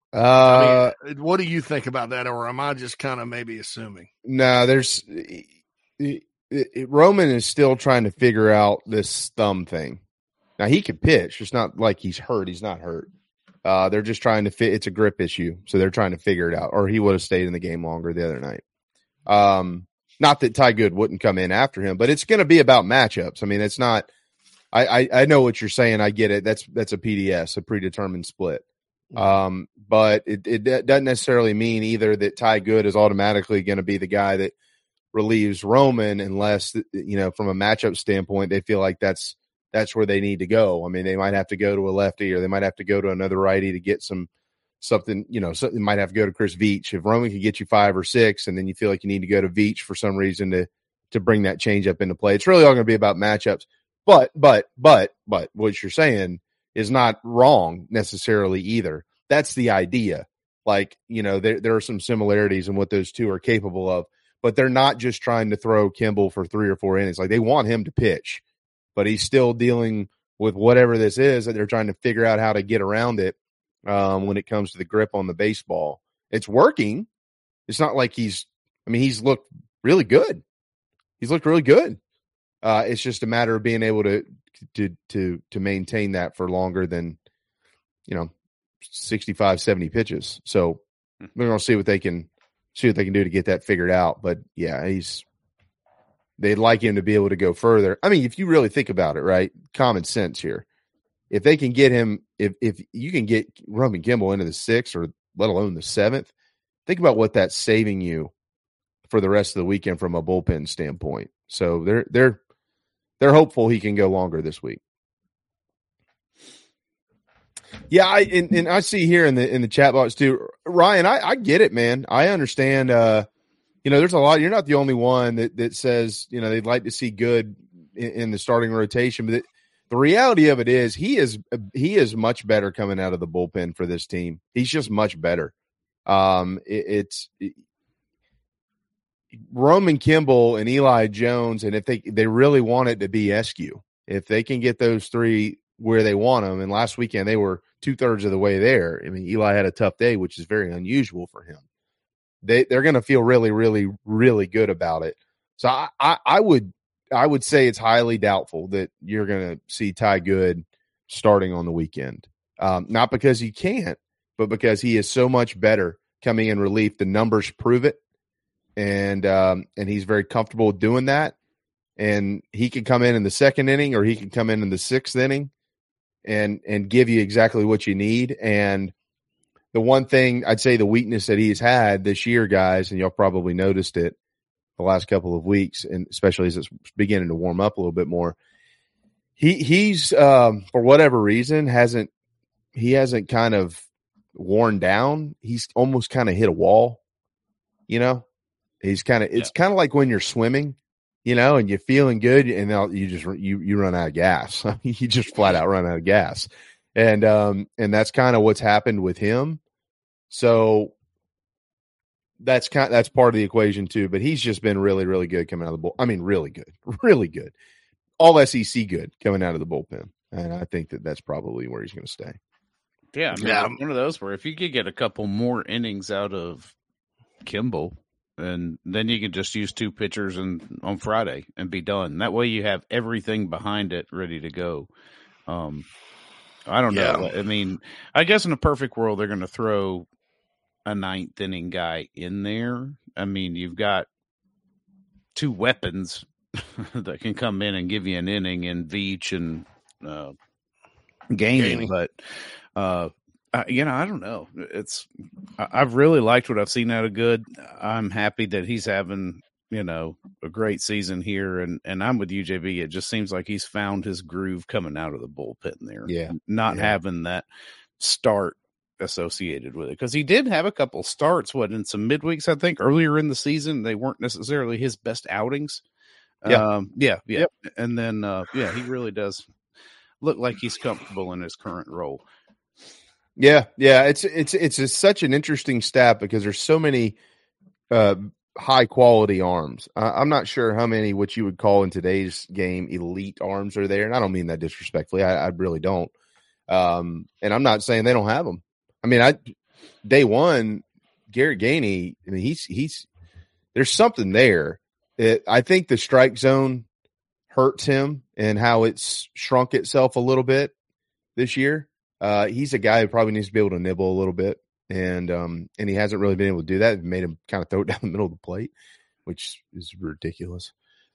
Uh, I mean, what do you think about that, or am I just kind of maybe assuming? No, nah, there's it, it, it, Roman is still trying to figure out this thumb thing. Now he can pitch; it's not like he's hurt. He's not hurt. Uh, they're just trying to fit. It's a grip issue, so they're trying to figure it out. Or he would have stayed in the game longer the other night. Um, not that Ty Good wouldn't come in after him, but it's going to be about matchups. I mean, it's not. I, I I know what you're saying. I get it. That's that's a P D S, a predetermined split. Um, but it, it doesn't necessarily mean either that Ty Good is automatically going to be the guy that relieves Roman, unless, you know, from a matchup standpoint, they feel like that's that's where they need to go. I mean, they might have to go to a lefty, or they might have to go to another righty to get some something. You know, something might have to go to Chris Veach. If Roman could get you five or six, and then you feel like you need to go to Veach for some reason to to bring that change up into play, it's really all going to be about matchups. But but but but what you're saying is not wrong necessarily either. That's the idea. Like, you know, there there are some similarities in what those two are capable of. But they're not just trying to throw Kimball for three or four innings. Like, they want him to pitch, but he's still dealing with whatever this is that they're trying to figure out how to get around it um, when it comes to the grip on the baseball. It's working. It's not like he's – I mean, he's looked really good. He's looked really good. Uh, it's just a matter of being able to to to to maintain that for longer than, you know, sixty-five, seventy pitches. So we're going to see what they can – see what they can do to get that figured out. But yeah, he's, they'd like him to be able to go further. I mean, if you really think about it, right? Common sense here. If they can get him, if, if you can get Roman Kimball into the sixth or let alone the seventh, think about what that's saving you for the rest of the weekend from a bullpen standpoint. So they're, they're, they're hopeful he can go longer this week. Yeah, I and, and I see here in the in the chat box too, Ryan. I, I get it, man. I understand. Uh, you know, there's a lot. You're not the only one that that says, you know, they'd like to see Good in, in the starting rotation. But it, the reality of it is, he is he is much better coming out of the bullpen for this team. He's just much better. Um, it, it's it, Roman Kimball and Eli Jones, and if they they really want it to be Eskew, if they can get those three where they want them. And last weekend they were two thirds of the way there. I mean, Eli had a tough day, which is very unusual for him. They they're going to feel really, really, really good about it. So I, I, I would I would say it's highly doubtful that you're going to see Ty Good starting on the weekend. Um, not because he can't, but because he is so much better coming in relief. The numbers prove it, and um, and he's very comfortable doing that. And he can come in in the second inning, or he can come in in the sixth inning and and give you exactly what you need. And the one thing I'd say the weakness that he's had this year, guys, and y'all probably noticed it the last couple of weeks, and especially as it's beginning to warm up a little bit more, he he's um, for whatever reason hasn't he hasn't kind of worn down. He's almost kind of hit a wall, you know. He's kind of it's yeah. kind of like when you're swimming, you know, and you're feeling good, and now you just you you run out of gas. You just flat out run out of gas, and um and that's kind of what's happened with him. So that's kind that's part of the equation too. But he's just been really really good coming out of the bull. I mean, really good, really good, all S E C good coming out of the bullpen, and I think that that's probably where he's going to stay. Yeah, I mean, yeah, one of those where if you could get a couple more innings out of Kimball, and then you can just use two pitchers and on Friday and be done. That way you have everything behind it ready to go. Um, I don't yeah. know. I mean, I guess in a perfect world, they're going to throw a ninth inning guy in there. I mean, you've got two weapons that can come in and give you an inning in Veach and uh, Gainey, but uh, Uh, you know, I don't know. It's I, I've really liked what I've seen out of Good. I'm happy that he's having, you know, a great season here, and, and I'm with you, J B. It just seems like he's found his groove coming out of the bullpen there. Yeah, not yeah. having that start associated with it, because he did have a couple starts, what in some midweeks, I think, earlier in the season. They weren't necessarily his best outings. Yeah, um, yeah, yeah, yep. and then uh, yeah, he really does look like he's comfortable in his current role. Yeah, yeah, it's it's it's a, such an interesting stat because there's so many uh, high quality arms. Uh, I'm not sure how many what you would call in today's game elite arms are there, and I don't mean that disrespectfully. I, I really don't. Um, and I'm not saying they don't have them. I mean, I day one, Garrett Gainey. I mean, he's he's there's something there. It, I think the strike zone hurts him and how it's shrunk itself a little bit this year. Uh, he's a guy who probably needs to be able to nibble a little bit, and um, and he hasn't really been able to do that. It made him kind of throw it down the middle of the plate, which is ridiculous.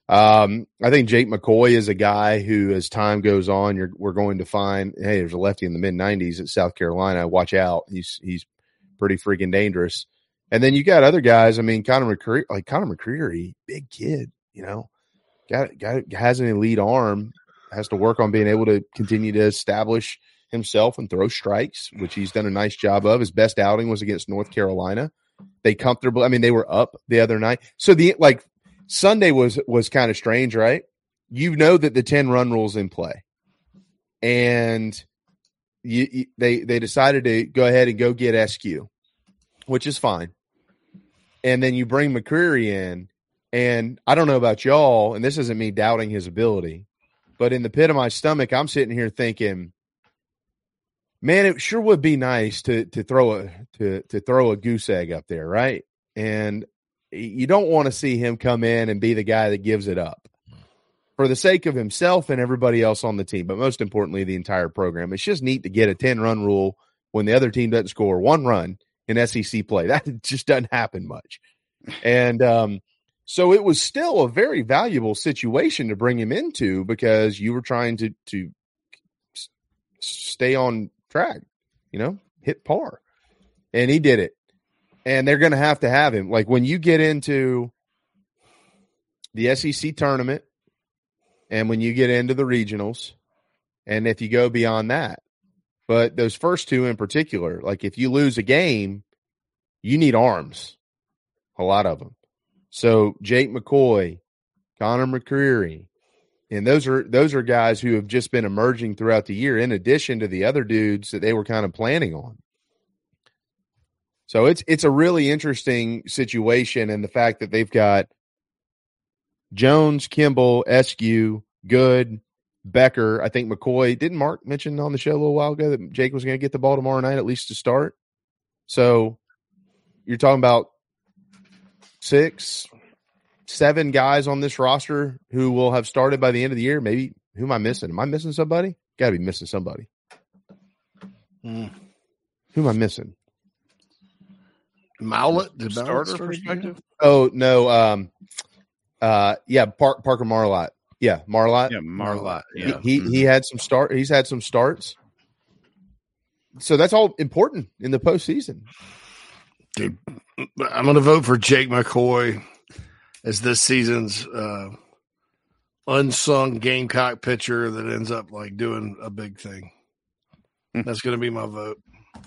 Um, I think Jake McCoy is a guy who, as time goes on, you're, we're going to find, hey, there's a lefty in the mid nineties at South Carolina. Watch out. He's, he's pretty freaking dangerous. And then you got other guys. I mean, Connor McCreary, like Connor McCreary, big kid, you know, got, got, has an elite arm, has to work on being able to continue to establish himself and throw strikes, which he's done a nice job of. His best outing was against North Carolina. They comfortably, I mean, they were up the other night. So the, like, Sunday was was kind of strange, right? You know that the ten run rule's in play, and you, you, they they decided to go ahead and go get S Q, which is fine. And then you bring McCreary in, and I don't know about y'all, and this isn't me doubting his ability, but in the pit of my stomach, I'm sitting here thinking, man, it sure would be nice to to throw a to to throw a goose egg up there, right? And you don't want to see him come in and be the guy that gives it up for the sake of himself and everybody else on the team, but most importantly, the entire program. It's just neat to get a ten-run rule when the other team doesn't score one run in S E C play. That just doesn't happen much. And um, so it was still a very valuable situation to bring him into because you were trying to to stay on track, you know, hit par. And he did it. And they're going to have to have him. Like when you get into the S E C tournament and when you get into the regionals and if you go beyond that, but those first two in particular, like if you lose a game, you need arms, a lot of them. So Jake McCoy, Connor McCreary, and those are those are guys who have just been emerging throughout the year in addition to the other dudes that they were kind of planning on. So it's it's a really interesting situation, and the fact that they've got Jones, Kimball, Eskew, Good, Becker. I think McCoy, didn't Mark mention on the show a little while ago that Jake was going to get the ball tomorrow night at least to start? So you're talking about six, seven guys on this roster who will have started by the end of the year. Maybe, who am I missing? Am I missing somebody? Got to be missing somebody. Mm. Who am I missing? Mowlett, the starter perspective? Oh, no. Um, uh, yeah, Park, Parker Marlott. Yeah, Marlott. Yeah, Marlott. Yeah. He, he, mm-hmm. he had some start. He's had some starts. So that's all important in the postseason. Dude, I'm going to vote for Jake McCoy as this season's uh, unsung Gamecock pitcher that ends up like doing a big thing. That's going to be my vote.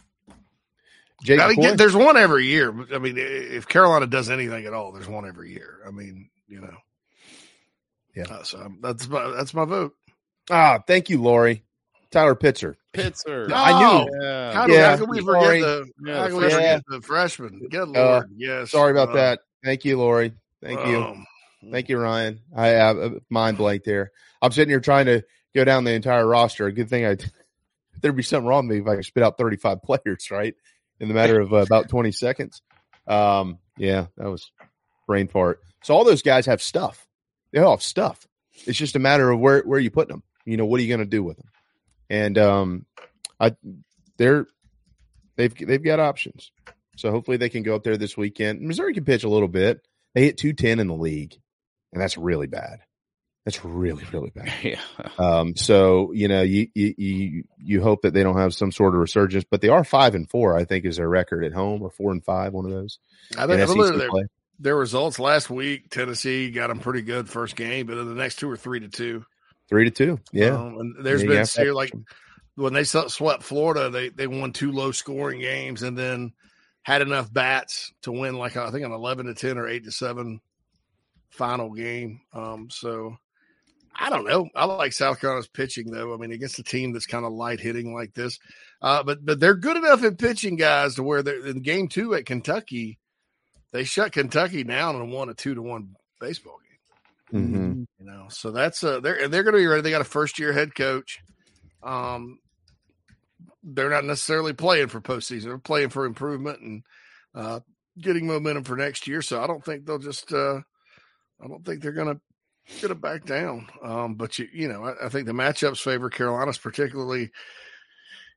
Jake I mean, McCoy? there's one every year. I mean, if Carolina does anything at all, there's one every year. I mean, you know. Yeah. Uh, so that's my that's my vote. Ah, thank you, Lori. Tyler Pitzer. Pitzer. No, I knew. Yeah. How, Yeah, how can we forget sorry. the, Yeah, how can we yeah. forget the freshman? Good Lord. Uh, yes. Sorry about Uh, that. Thank you, Lori. Thank you. um, Thank you, Ryan. I have a mind blank there. I'm sitting here trying to go down the entire roster. A good thing I there'd be something wrong with me if I could spit out thirty-five players, right? In the matter of uh, about twenty seconds. Um, yeah, that was brain fart. So all those guys have stuff. They all have stuff. It's just a matter of where, where you put them. You know, what are you going to do with them? And um, I, they're they've they've got options. So hopefully they can go up there this weekend. Missouri can pitch a little bit. They hit two ten in the league, and that's really bad. That's really, really bad. Yeah. Um, so, you know, you, you, you, you hope that they don't have some sort of resurgence, but they are five and four, I think, is their record at home, or four and five, one of those. I think in S E C their, play. their results last week, Tennessee got them pretty good first game, but then the next two are three to two. Three to two. Yeah. Um, and there's Yeah, you been have to ser- have like some- when they swept Florida, they they won two low scoring games and then had enough bats to win like I think an eleven to ten or eight to seven final game. Um, so I don't know. I like South Carolina's pitching though. I mean, against a team that's kind of light hitting like this, uh, but but they're good enough at pitching, guys, to where they're in game two at Kentucky. They shut Kentucky down and won a two to one baseball game. Mm-hmm. You know, so that's uh they're they're going to be ready. They got a first year head coach. Um, they're not necessarily playing for postseason; they're playing for improvement and uh, getting momentum for next year. So I don't think they'll just. Uh, I don't think they're going to going to back down. Um, but you you know, I, I think the matchups favor Carolina's particularly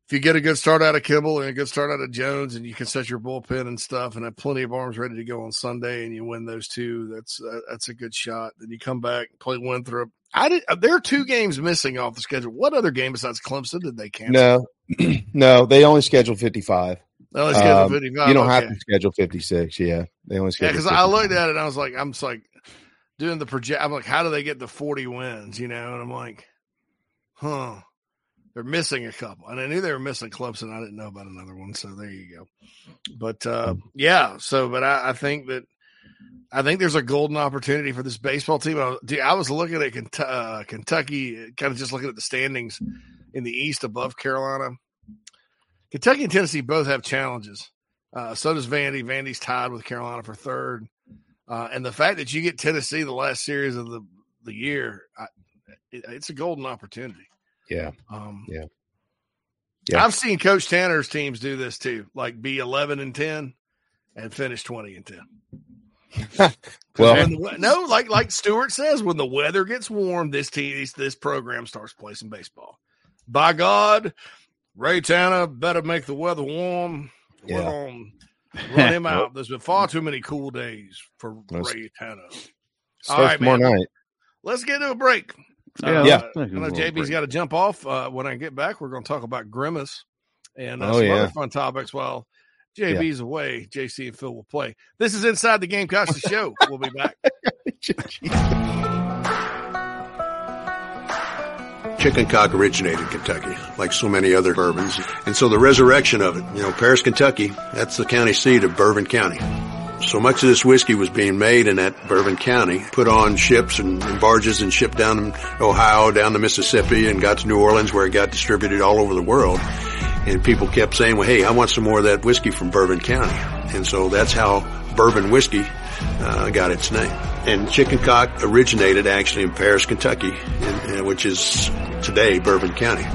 if you get a good start out of Kimball and a good start out of Jones, and you can set your bullpen and stuff, and have plenty of arms ready to go on Sunday, and you win those two, that's uh, that's a good shot. Then you come back and play Winthrop. I did. There are two games missing off the schedule. What other game besides Clemson did they cancel? No, no, they only scheduled fifty-five. They only scheduled um, fifty-five. You don't okay. have to schedule fifty-six. Yeah, they only scheduled. Yeah, because I looked at it and I was like, I'm just like doing the project. I'm like, how do they get to forty wins? You know, and I'm like, huh. They're missing a couple. And I knew they were missing Clemson. I didn't know about another one. So there you go. But, uh, yeah. So, but I, I think that, I think there's a golden opportunity for this baseball team. I was, dude, I was looking at Kentucky, uh, Kentucky, kind of just looking at the standings in the East above Carolina. Kentucky and Tennessee both have challenges. Uh, so does Vandy. Vandy's tied with Carolina for third. Uh, and the fact that you get Tennessee the last series of the, the year, I, it, it's a golden opportunity. Yeah. Um, yeah. Yeah. I've seen Coach Tanner's teams do this too, like be eleven and ten and finish twenty and ten. Well, the, no, like, like Stewart says, when the weather gets warm, this team, this, this program starts playing some baseball. By God, Ray Tanner better make the weather warm. Yeah. We're on, run him out. There's been far too many cool days for Let's, Ray Tanner. All right, man. Night. Let's get to a break. Yeah, uh, yeah. I know J B's got to jump off. Uh, when I get back, we're going to talk about Grimace and uh, oh, some yeah. other fun topics while J B's yeah. away. J C and Phil will play. This is Inside the Gamecocks show. We'll be back. Chicken cock originated in Kentucky, like so many other bourbons. And so the resurrection of it, you know, Paris, Kentucky, that's the county seat of Bourbon County. So much of this whiskey was being made in that Bourbon County, put on ships and, and barges and shipped down to Ohio, down to Mississippi, and got to New Orleans where it got distributed all over the world. And people kept saying, well, hey, I want some more of that whiskey from Bourbon County. And so that's how bourbon whiskey uh, got its name. And chicken cock originated actually in Paris, Kentucky, in, uh, which is today Bourbon County.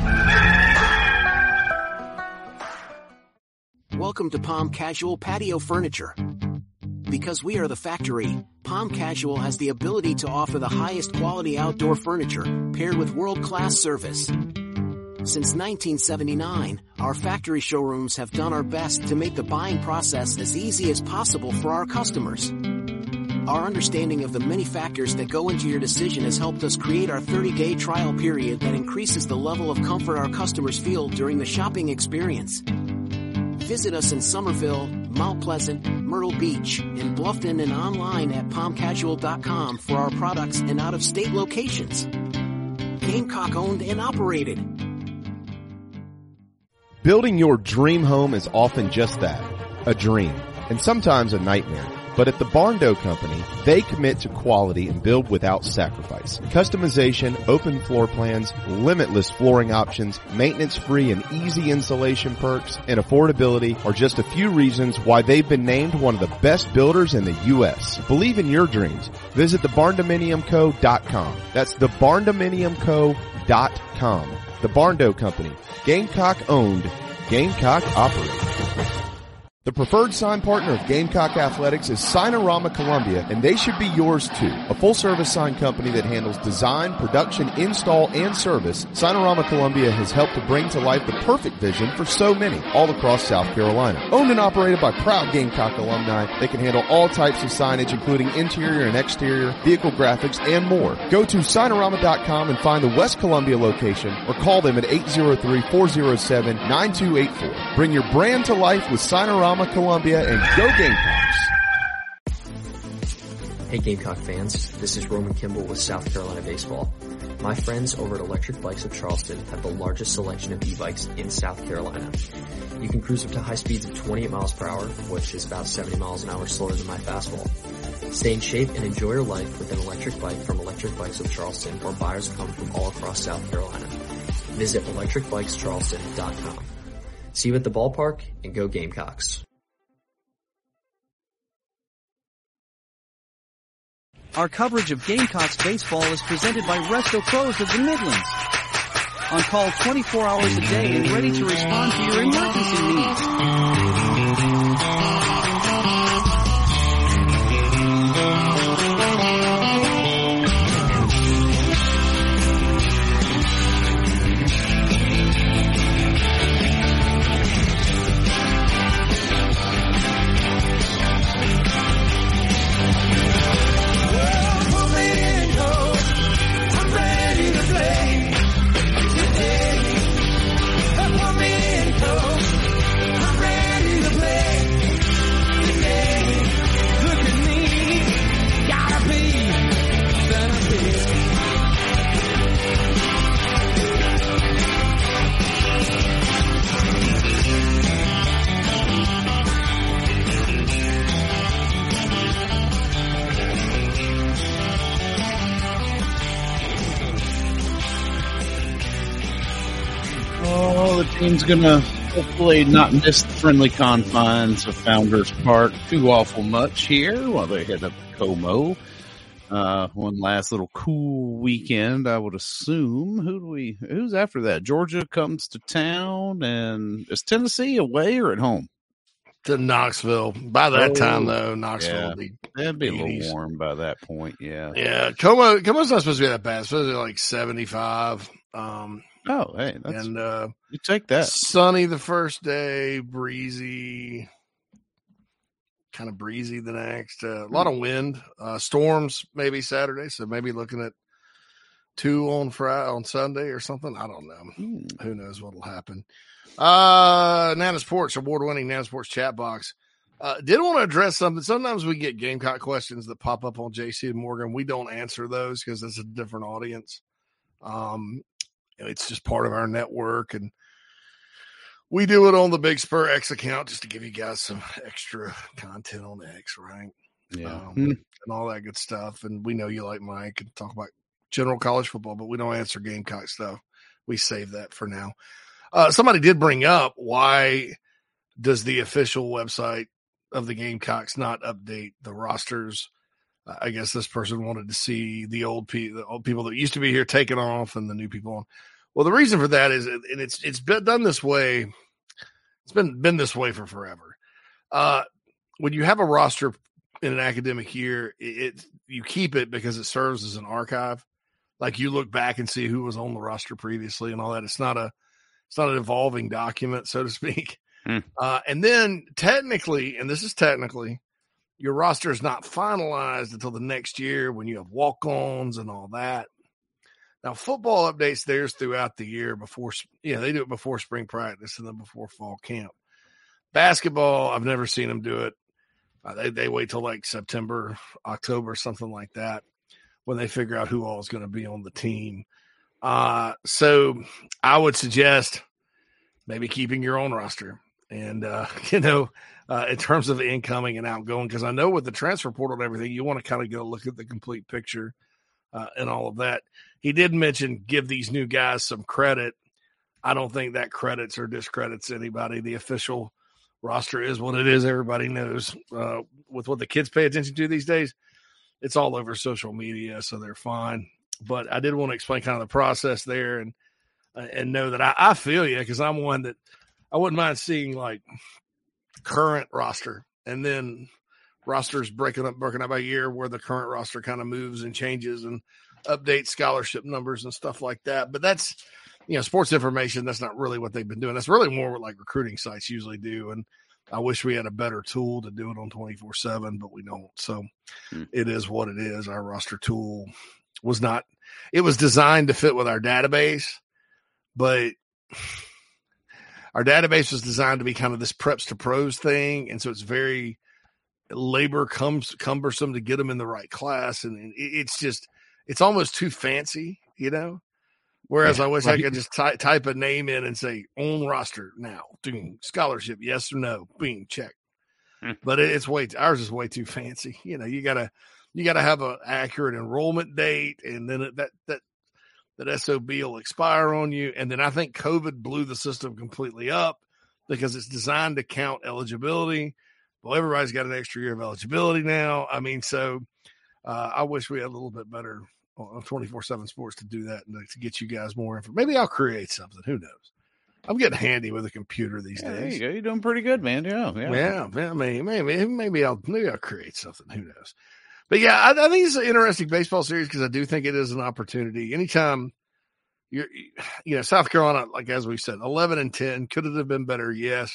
Welcome to Palm Casual Patio Furniture. Because we are the factory, Palm Casual has the ability to offer the highest quality outdoor furniture paired with world-class service. Since nineteen seventy-nine, our factory showrooms have done our best to make the buying process as easy as possible for our customers. Our understanding of the many factors that go into your decision has helped us create our thirty-day trial period that increases the level of comfort our customers feel during the shopping experience. Visit us in Somerville, Mount Pleasant, Myrtle Beach, in Bluffton, and online at palm casual dot com for our products in out-of-state locations. Gamecock owned and operated. Building your dream home is often just that, a dream, and sometimes a nightmare. But at the Barn Dough Company, they commit to quality and build without sacrifice. Customization, open floor plans, limitless flooring options, maintenance-free and easy installation perks, and affordability are just a few reasons why they've been named one of the best builders in the U S Believe in your dreams. Visit the barn dominium co dot com. That's the barn dominium co dot com. The Barn Dough Company. Gamecock owned, Gamecock operated. The preferred sign partner of Gamecock Athletics is Signorama Columbia, and they should be yours too. A full-service sign company that handles design, production, install, and service, Signorama Columbia has helped to bring to life the perfect vision for so many all across South Carolina. Owned and operated by proud Gamecock alumni, they can handle all types of signage, including interior and exterior, vehicle graphics, and more. Go to Signorama dot com and find the West Columbia location, or call them at eight zero three, four zero seven, nine two eight four. Bring your brand to life with Signorama Columbia, and go Gamecocks. Hey Gamecock fans, this is Roman Kimball with South Carolina Baseball. My friends over at Electric Bikes of Charleston have the largest selection of e-bikes in South Carolina. You can cruise up to high speeds of twenty-eight miles per hour, which is about seventy miles an hour slower than my fastball. Stay in shape and enjoy your life with an electric bike from Electric Bikes of Charleston, where buyers come from all across South Carolina. Visit electric bikes charleston dot com. See you at the ballpark, and go Gamecocks. Our coverage of Gamecocks baseball is presented by Resto Pros of the Midlands. On call twenty-four hours a day and ready to respond to your emergency needs. Oh, the team's going to hopefully not miss the friendly confines of Founders Park too awful much here while they head up to Como. Uh, one last little cool weekend, I would assume. Who do we? Who's after that? Georgia comes to town, and is Tennessee away or at home? To Knoxville. By that oh, time, though, Knoxville yeah. will be It'd be eighties. A little warm by that point. Yeah, yeah. Como, Como's not supposed to be that bad. It's supposed to be like seventy-five. Um, oh, hey, that's, and uh, you take that. Sunny the first day, breezy. Kind of breezy the next. Uh, a lot of wind, uh, storms maybe Saturday, so maybe looking at two on Friday on Sunday or something. I don't know. Mm. Who knows what'll happen? Uh, Nana Sports, award-winning Nana Sports chat box. Uh, did want to address something. Sometimes we get Gamecock questions that pop up on J C and Morgan. We don't answer those because it's a different audience. Um, it's just part of our network, and we do it on the Big Spur X account just to give you guys some extra content on X, right? Yeah. Um, mm. And all that good stuff. And we know you like Mike and talk about general college football, but we don't answer Gamecock stuff. We save that for now. Uh, somebody did bring up, why does the official website of the Gamecocks not update the rosters? Uh, I guess this person wanted to see the old, pe- the old people that used to be here taken off and the new people on. Well, the reason for that is, and it's it's been done this way. It's been been this way for forever. Uh, when you have a roster in an academic year, it, it you keep it because it serves as an archive. Like you look back and see who was on the roster previously and all that. It's not a it's not an evolving document, so to speak. Hmm. Uh, and then technically, and this is technically, your roster is not finalized until the next year when you have walk-ons and all that. Now, football updates theirs throughout the year before, yeah, they do it before spring practice and then before fall camp. Basketball, I've never seen them do it. Uh, they they wait till like September, October, something like that, when they figure out who all is going to be on the team. Uh, so I would suggest maybe keeping your own roster, and uh, you know, uh, in terms of incoming and outgoing, because I know with the transfer portal and everything, you want to kind of go look at the complete picture. Uh, and all of that. He did mention give these new guys some credit. I don't think that credits or discredits anybody. The official roster is what it is. Everybody knows. Uh, with what the kids pay attention to these days, it's all over social media, so they're fine. But I did want to explain kind of the process there and uh, and know that I, I feel you, because I'm one that I wouldn't mind seeing like current roster and then rosters breaking up, breaking up by year where the current roster kind of moves and changes and updates scholarship numbers and stuff like that. But that's, you know, sports information. That's not really what they've been doing. That's really more what like recruiting sites usually do. And I wish we had a better tool to do it on twenty-four seven, but we don't. So hmm. It is what it is. Our roster tool was not, it was designed to fit with our database, but our database was designed to be kind of this preps to pros thing. And so it's very, labor comes cumbersome to get them in the right class, and, and it's just it's almost too fancy, you know. Whereas yeah, I wish right. I could just ty- type a name in and say own roster now, doing scholarship, yes or no, bing, check. Hmm. But it, it's way ours is way too fancy. You know, you gotta you gotta have an accurate enrollment date, and then it, that that that S O B will expire on you. And then I think COVID blew the system completely up because it's designed to count eligibility. Well, everybody's got an extra year of eligibility now. I mean, so uh, I wish we had a little bit better on twenty-four seven Sports to do that and to get you guys more info. Maybe I'll create something. Who knows? I'm getting handy with a computer these yeah, days. There you go. You're doing pretty good, man. Yeah, yeah. Yeah, yeah maybe, maybe, maybe I'll maybe I'll create something. Who knows? But yeah, I, I think it's an interesting baseball series because I do think it is an opportunity. Anytime you're, you know, South Carolina, like as we said, eleven and ten, could it have been better? Yes.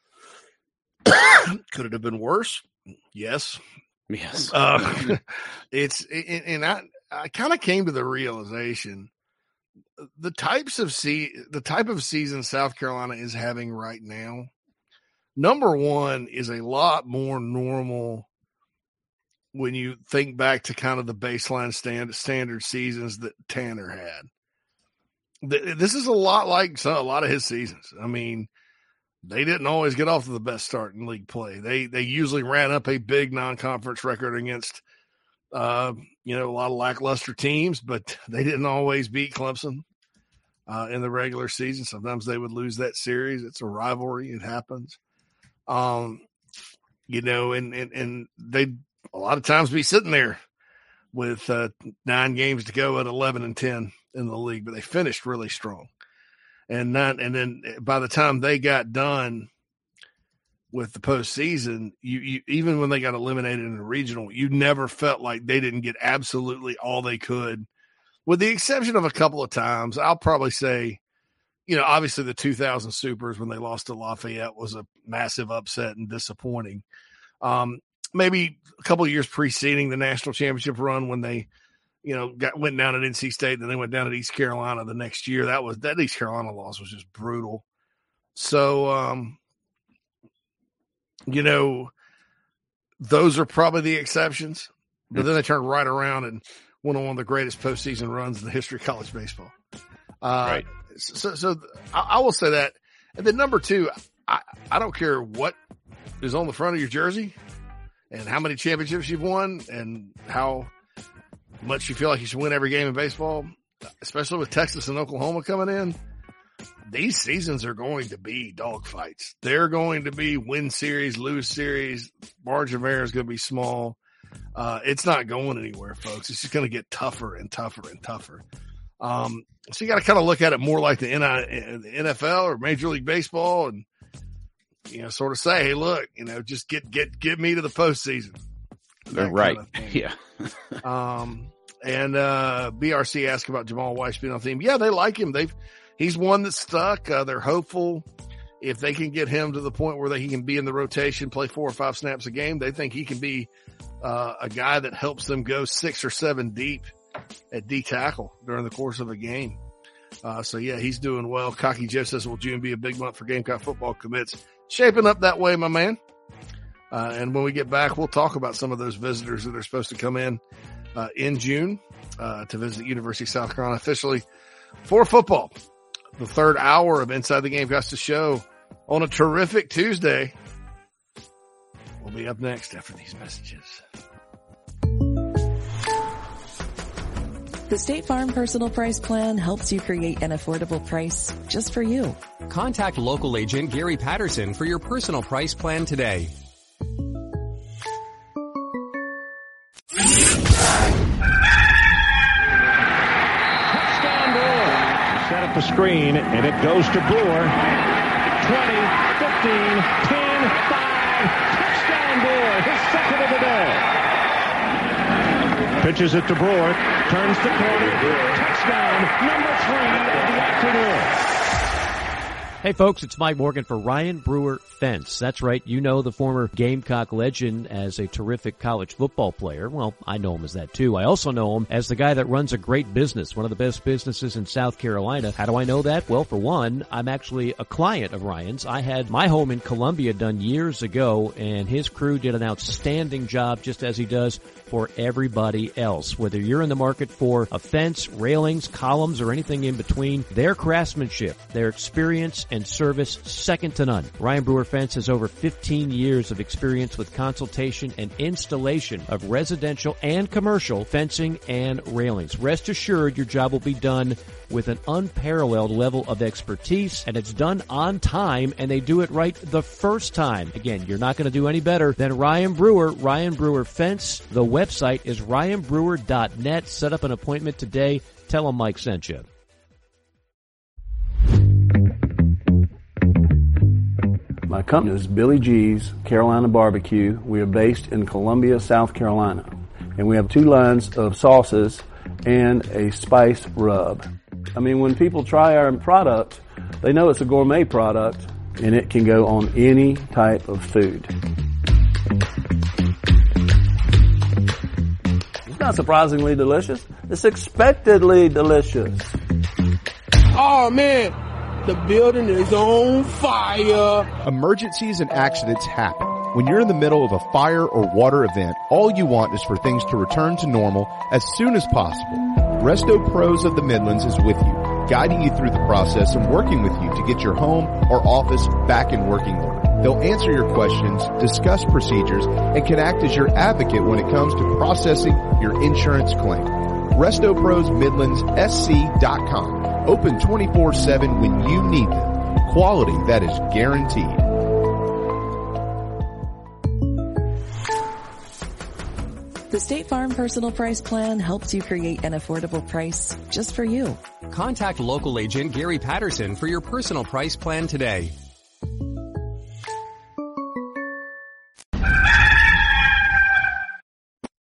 Could it have been worse? Yes. Yes. Uh, it's and I I kind of came to the realization the types of se- the type of season South Carolina is having right now. Number one is a lot more normal when you think back to kind of the baseline stand, standard seasons that Tanner had. This is a lot like a lot of his seasons. I mean, they didn't always get off to the best start in league play. They they usually ran up a big non-conference record against, uh, you know, a lot of lackluster teams, but they didn't always beat Clemson. uh, in the regular season. Sometimes they would lose that series. It's a rivalry. It happens. Um, you know, and, and, and they a lot of times be sitting there with uh, nine games to go at eleven and ten in the league, but they finished really strong. And not, and then by the time they got done with the postseason, you, you even when they got eliminated in the regional, you never felt like they didn't get absolutely all they could, with the exception of a couple of times. I'll probably say, you know, obviously the two thousand Supers when they lost to Lafayette was a massive upset and disappointing. Um, maybe a couple of years preceding the national championship run when they, you know, got went down at N C State, and then they went down at East Carolina the next year. That was that East Carolina loss was just brutal. So, um, you know, those are probably the exceptions. But then they turned right around and went on one of the greatest postseason runs in the history of college baseball. Uh, right. So, so I, I will say that. And then number two, I, I don't care what is on the front of your jersey and how many championships you've won and how much you feel like you should win every game in baseball, especially with Texas and Oklahoma coming in. These seasons are going to be dogfights. They're going to be win series, lose series. Margin of error is going to be small. Uh, it's not going anywhere, folks. It's just going to get tougher and tougher and tougher. Um, so you got to kind of look at it more like the N F L or Major League Baseball, and you know, sort of say, "Hey, look, you know, just get get get me to the postseason." Right? Kind of yeah. um, and uh, B R C asked about Jamal Weiss being on the team. Yeah, they like him. They've he's one that's stuck. Uh, they're hopeful if they can get him to the point where they, he can be in the rotation, play four or five snaps a game. They think he can be uh, a guy that helps them go six or seven deep at D tackle during the course of a game. Uh, so yeah, he's doing well. Cocky Jeff says, will June be a big month for Gamecock football commits? Shaping up that way, my man. Uh, and when we get back, we'll talk about some of those visitors that are supposed to come in, uh, in June, uh, to visit University of South Carolina officially for football. The third hour of Inside the Gamecocks, the show on a terrific Tuesday. We'll be up next after these messages. The State Farm Personal Price Plan helps you create an affordable price just for you. Contact local agent Gary Patterson for your personal price plan today. Touchdown Brewer. Set up the screen, and it goes to Brewer. twenty, fifteen, ten, five. Touchdown Brewer, his second of the day. Pitches it to Brewer, turns the corner, touchdown, number three of the afternoon. Hey folks, it's Mike Morgan for Ryan Brewer Fence. That's right, you know the former Gamecock legend as a terrific college football player. Well, I know him as that too. I also know him as the guy that runs a great business, one of the best businesses in South Carolina. How do I know that? Well, for one, I'm actually a client of Ryan's. I had my home in Columbia done years ago, and his crew did an outstanding job, just as he does for everybody else. Whether you're in the market for a fence, railings, columns, or anything in between, their craftsmanship, their experience, and service, second to none. Ryan Brewer Fence has over fifteen years of experience with consultation and installation of residential and commercial fencing and railings. Rest assured your job will be done with an unparalleled level of expertise, and it's done on time, and they do it right the first time. Again, you're not going to do any better than Ryan Brewer, Ryan Brewer Fence. The website is ryan brewer dot net. Set up an appointment today. Tell them Mike sent you. My company is Billy G's Carolina Barbecue. We are based in Columbia, South Carolina. And we have two lines of sauces and a spice rub. I mean, when people try our product, they know it's a gourmet product, and it can go on any type of food. It's not surprisingly delicious. It's expectedly delicious. Oh, man. The building is on fire. Emergencies and accidents happen. When you're in the middle of a fire or water event, all you want is for things to return to normal as soon as possible. Resto Pros of the Midlands is with you, guiding you through the process and working with you to get your home or office back in working order. They'll answer your questions, discuss procedures, and can act as your advocate when it comes to processing your insurance claim. Resto Pros Midlands S C dot com. Open twenty-four seven when you need them. Quality that is guaranteed. The State Farm Personal Price Plan helps you create an affordable price just for you. Contact local agent Gary Patterson for your personal price plan today.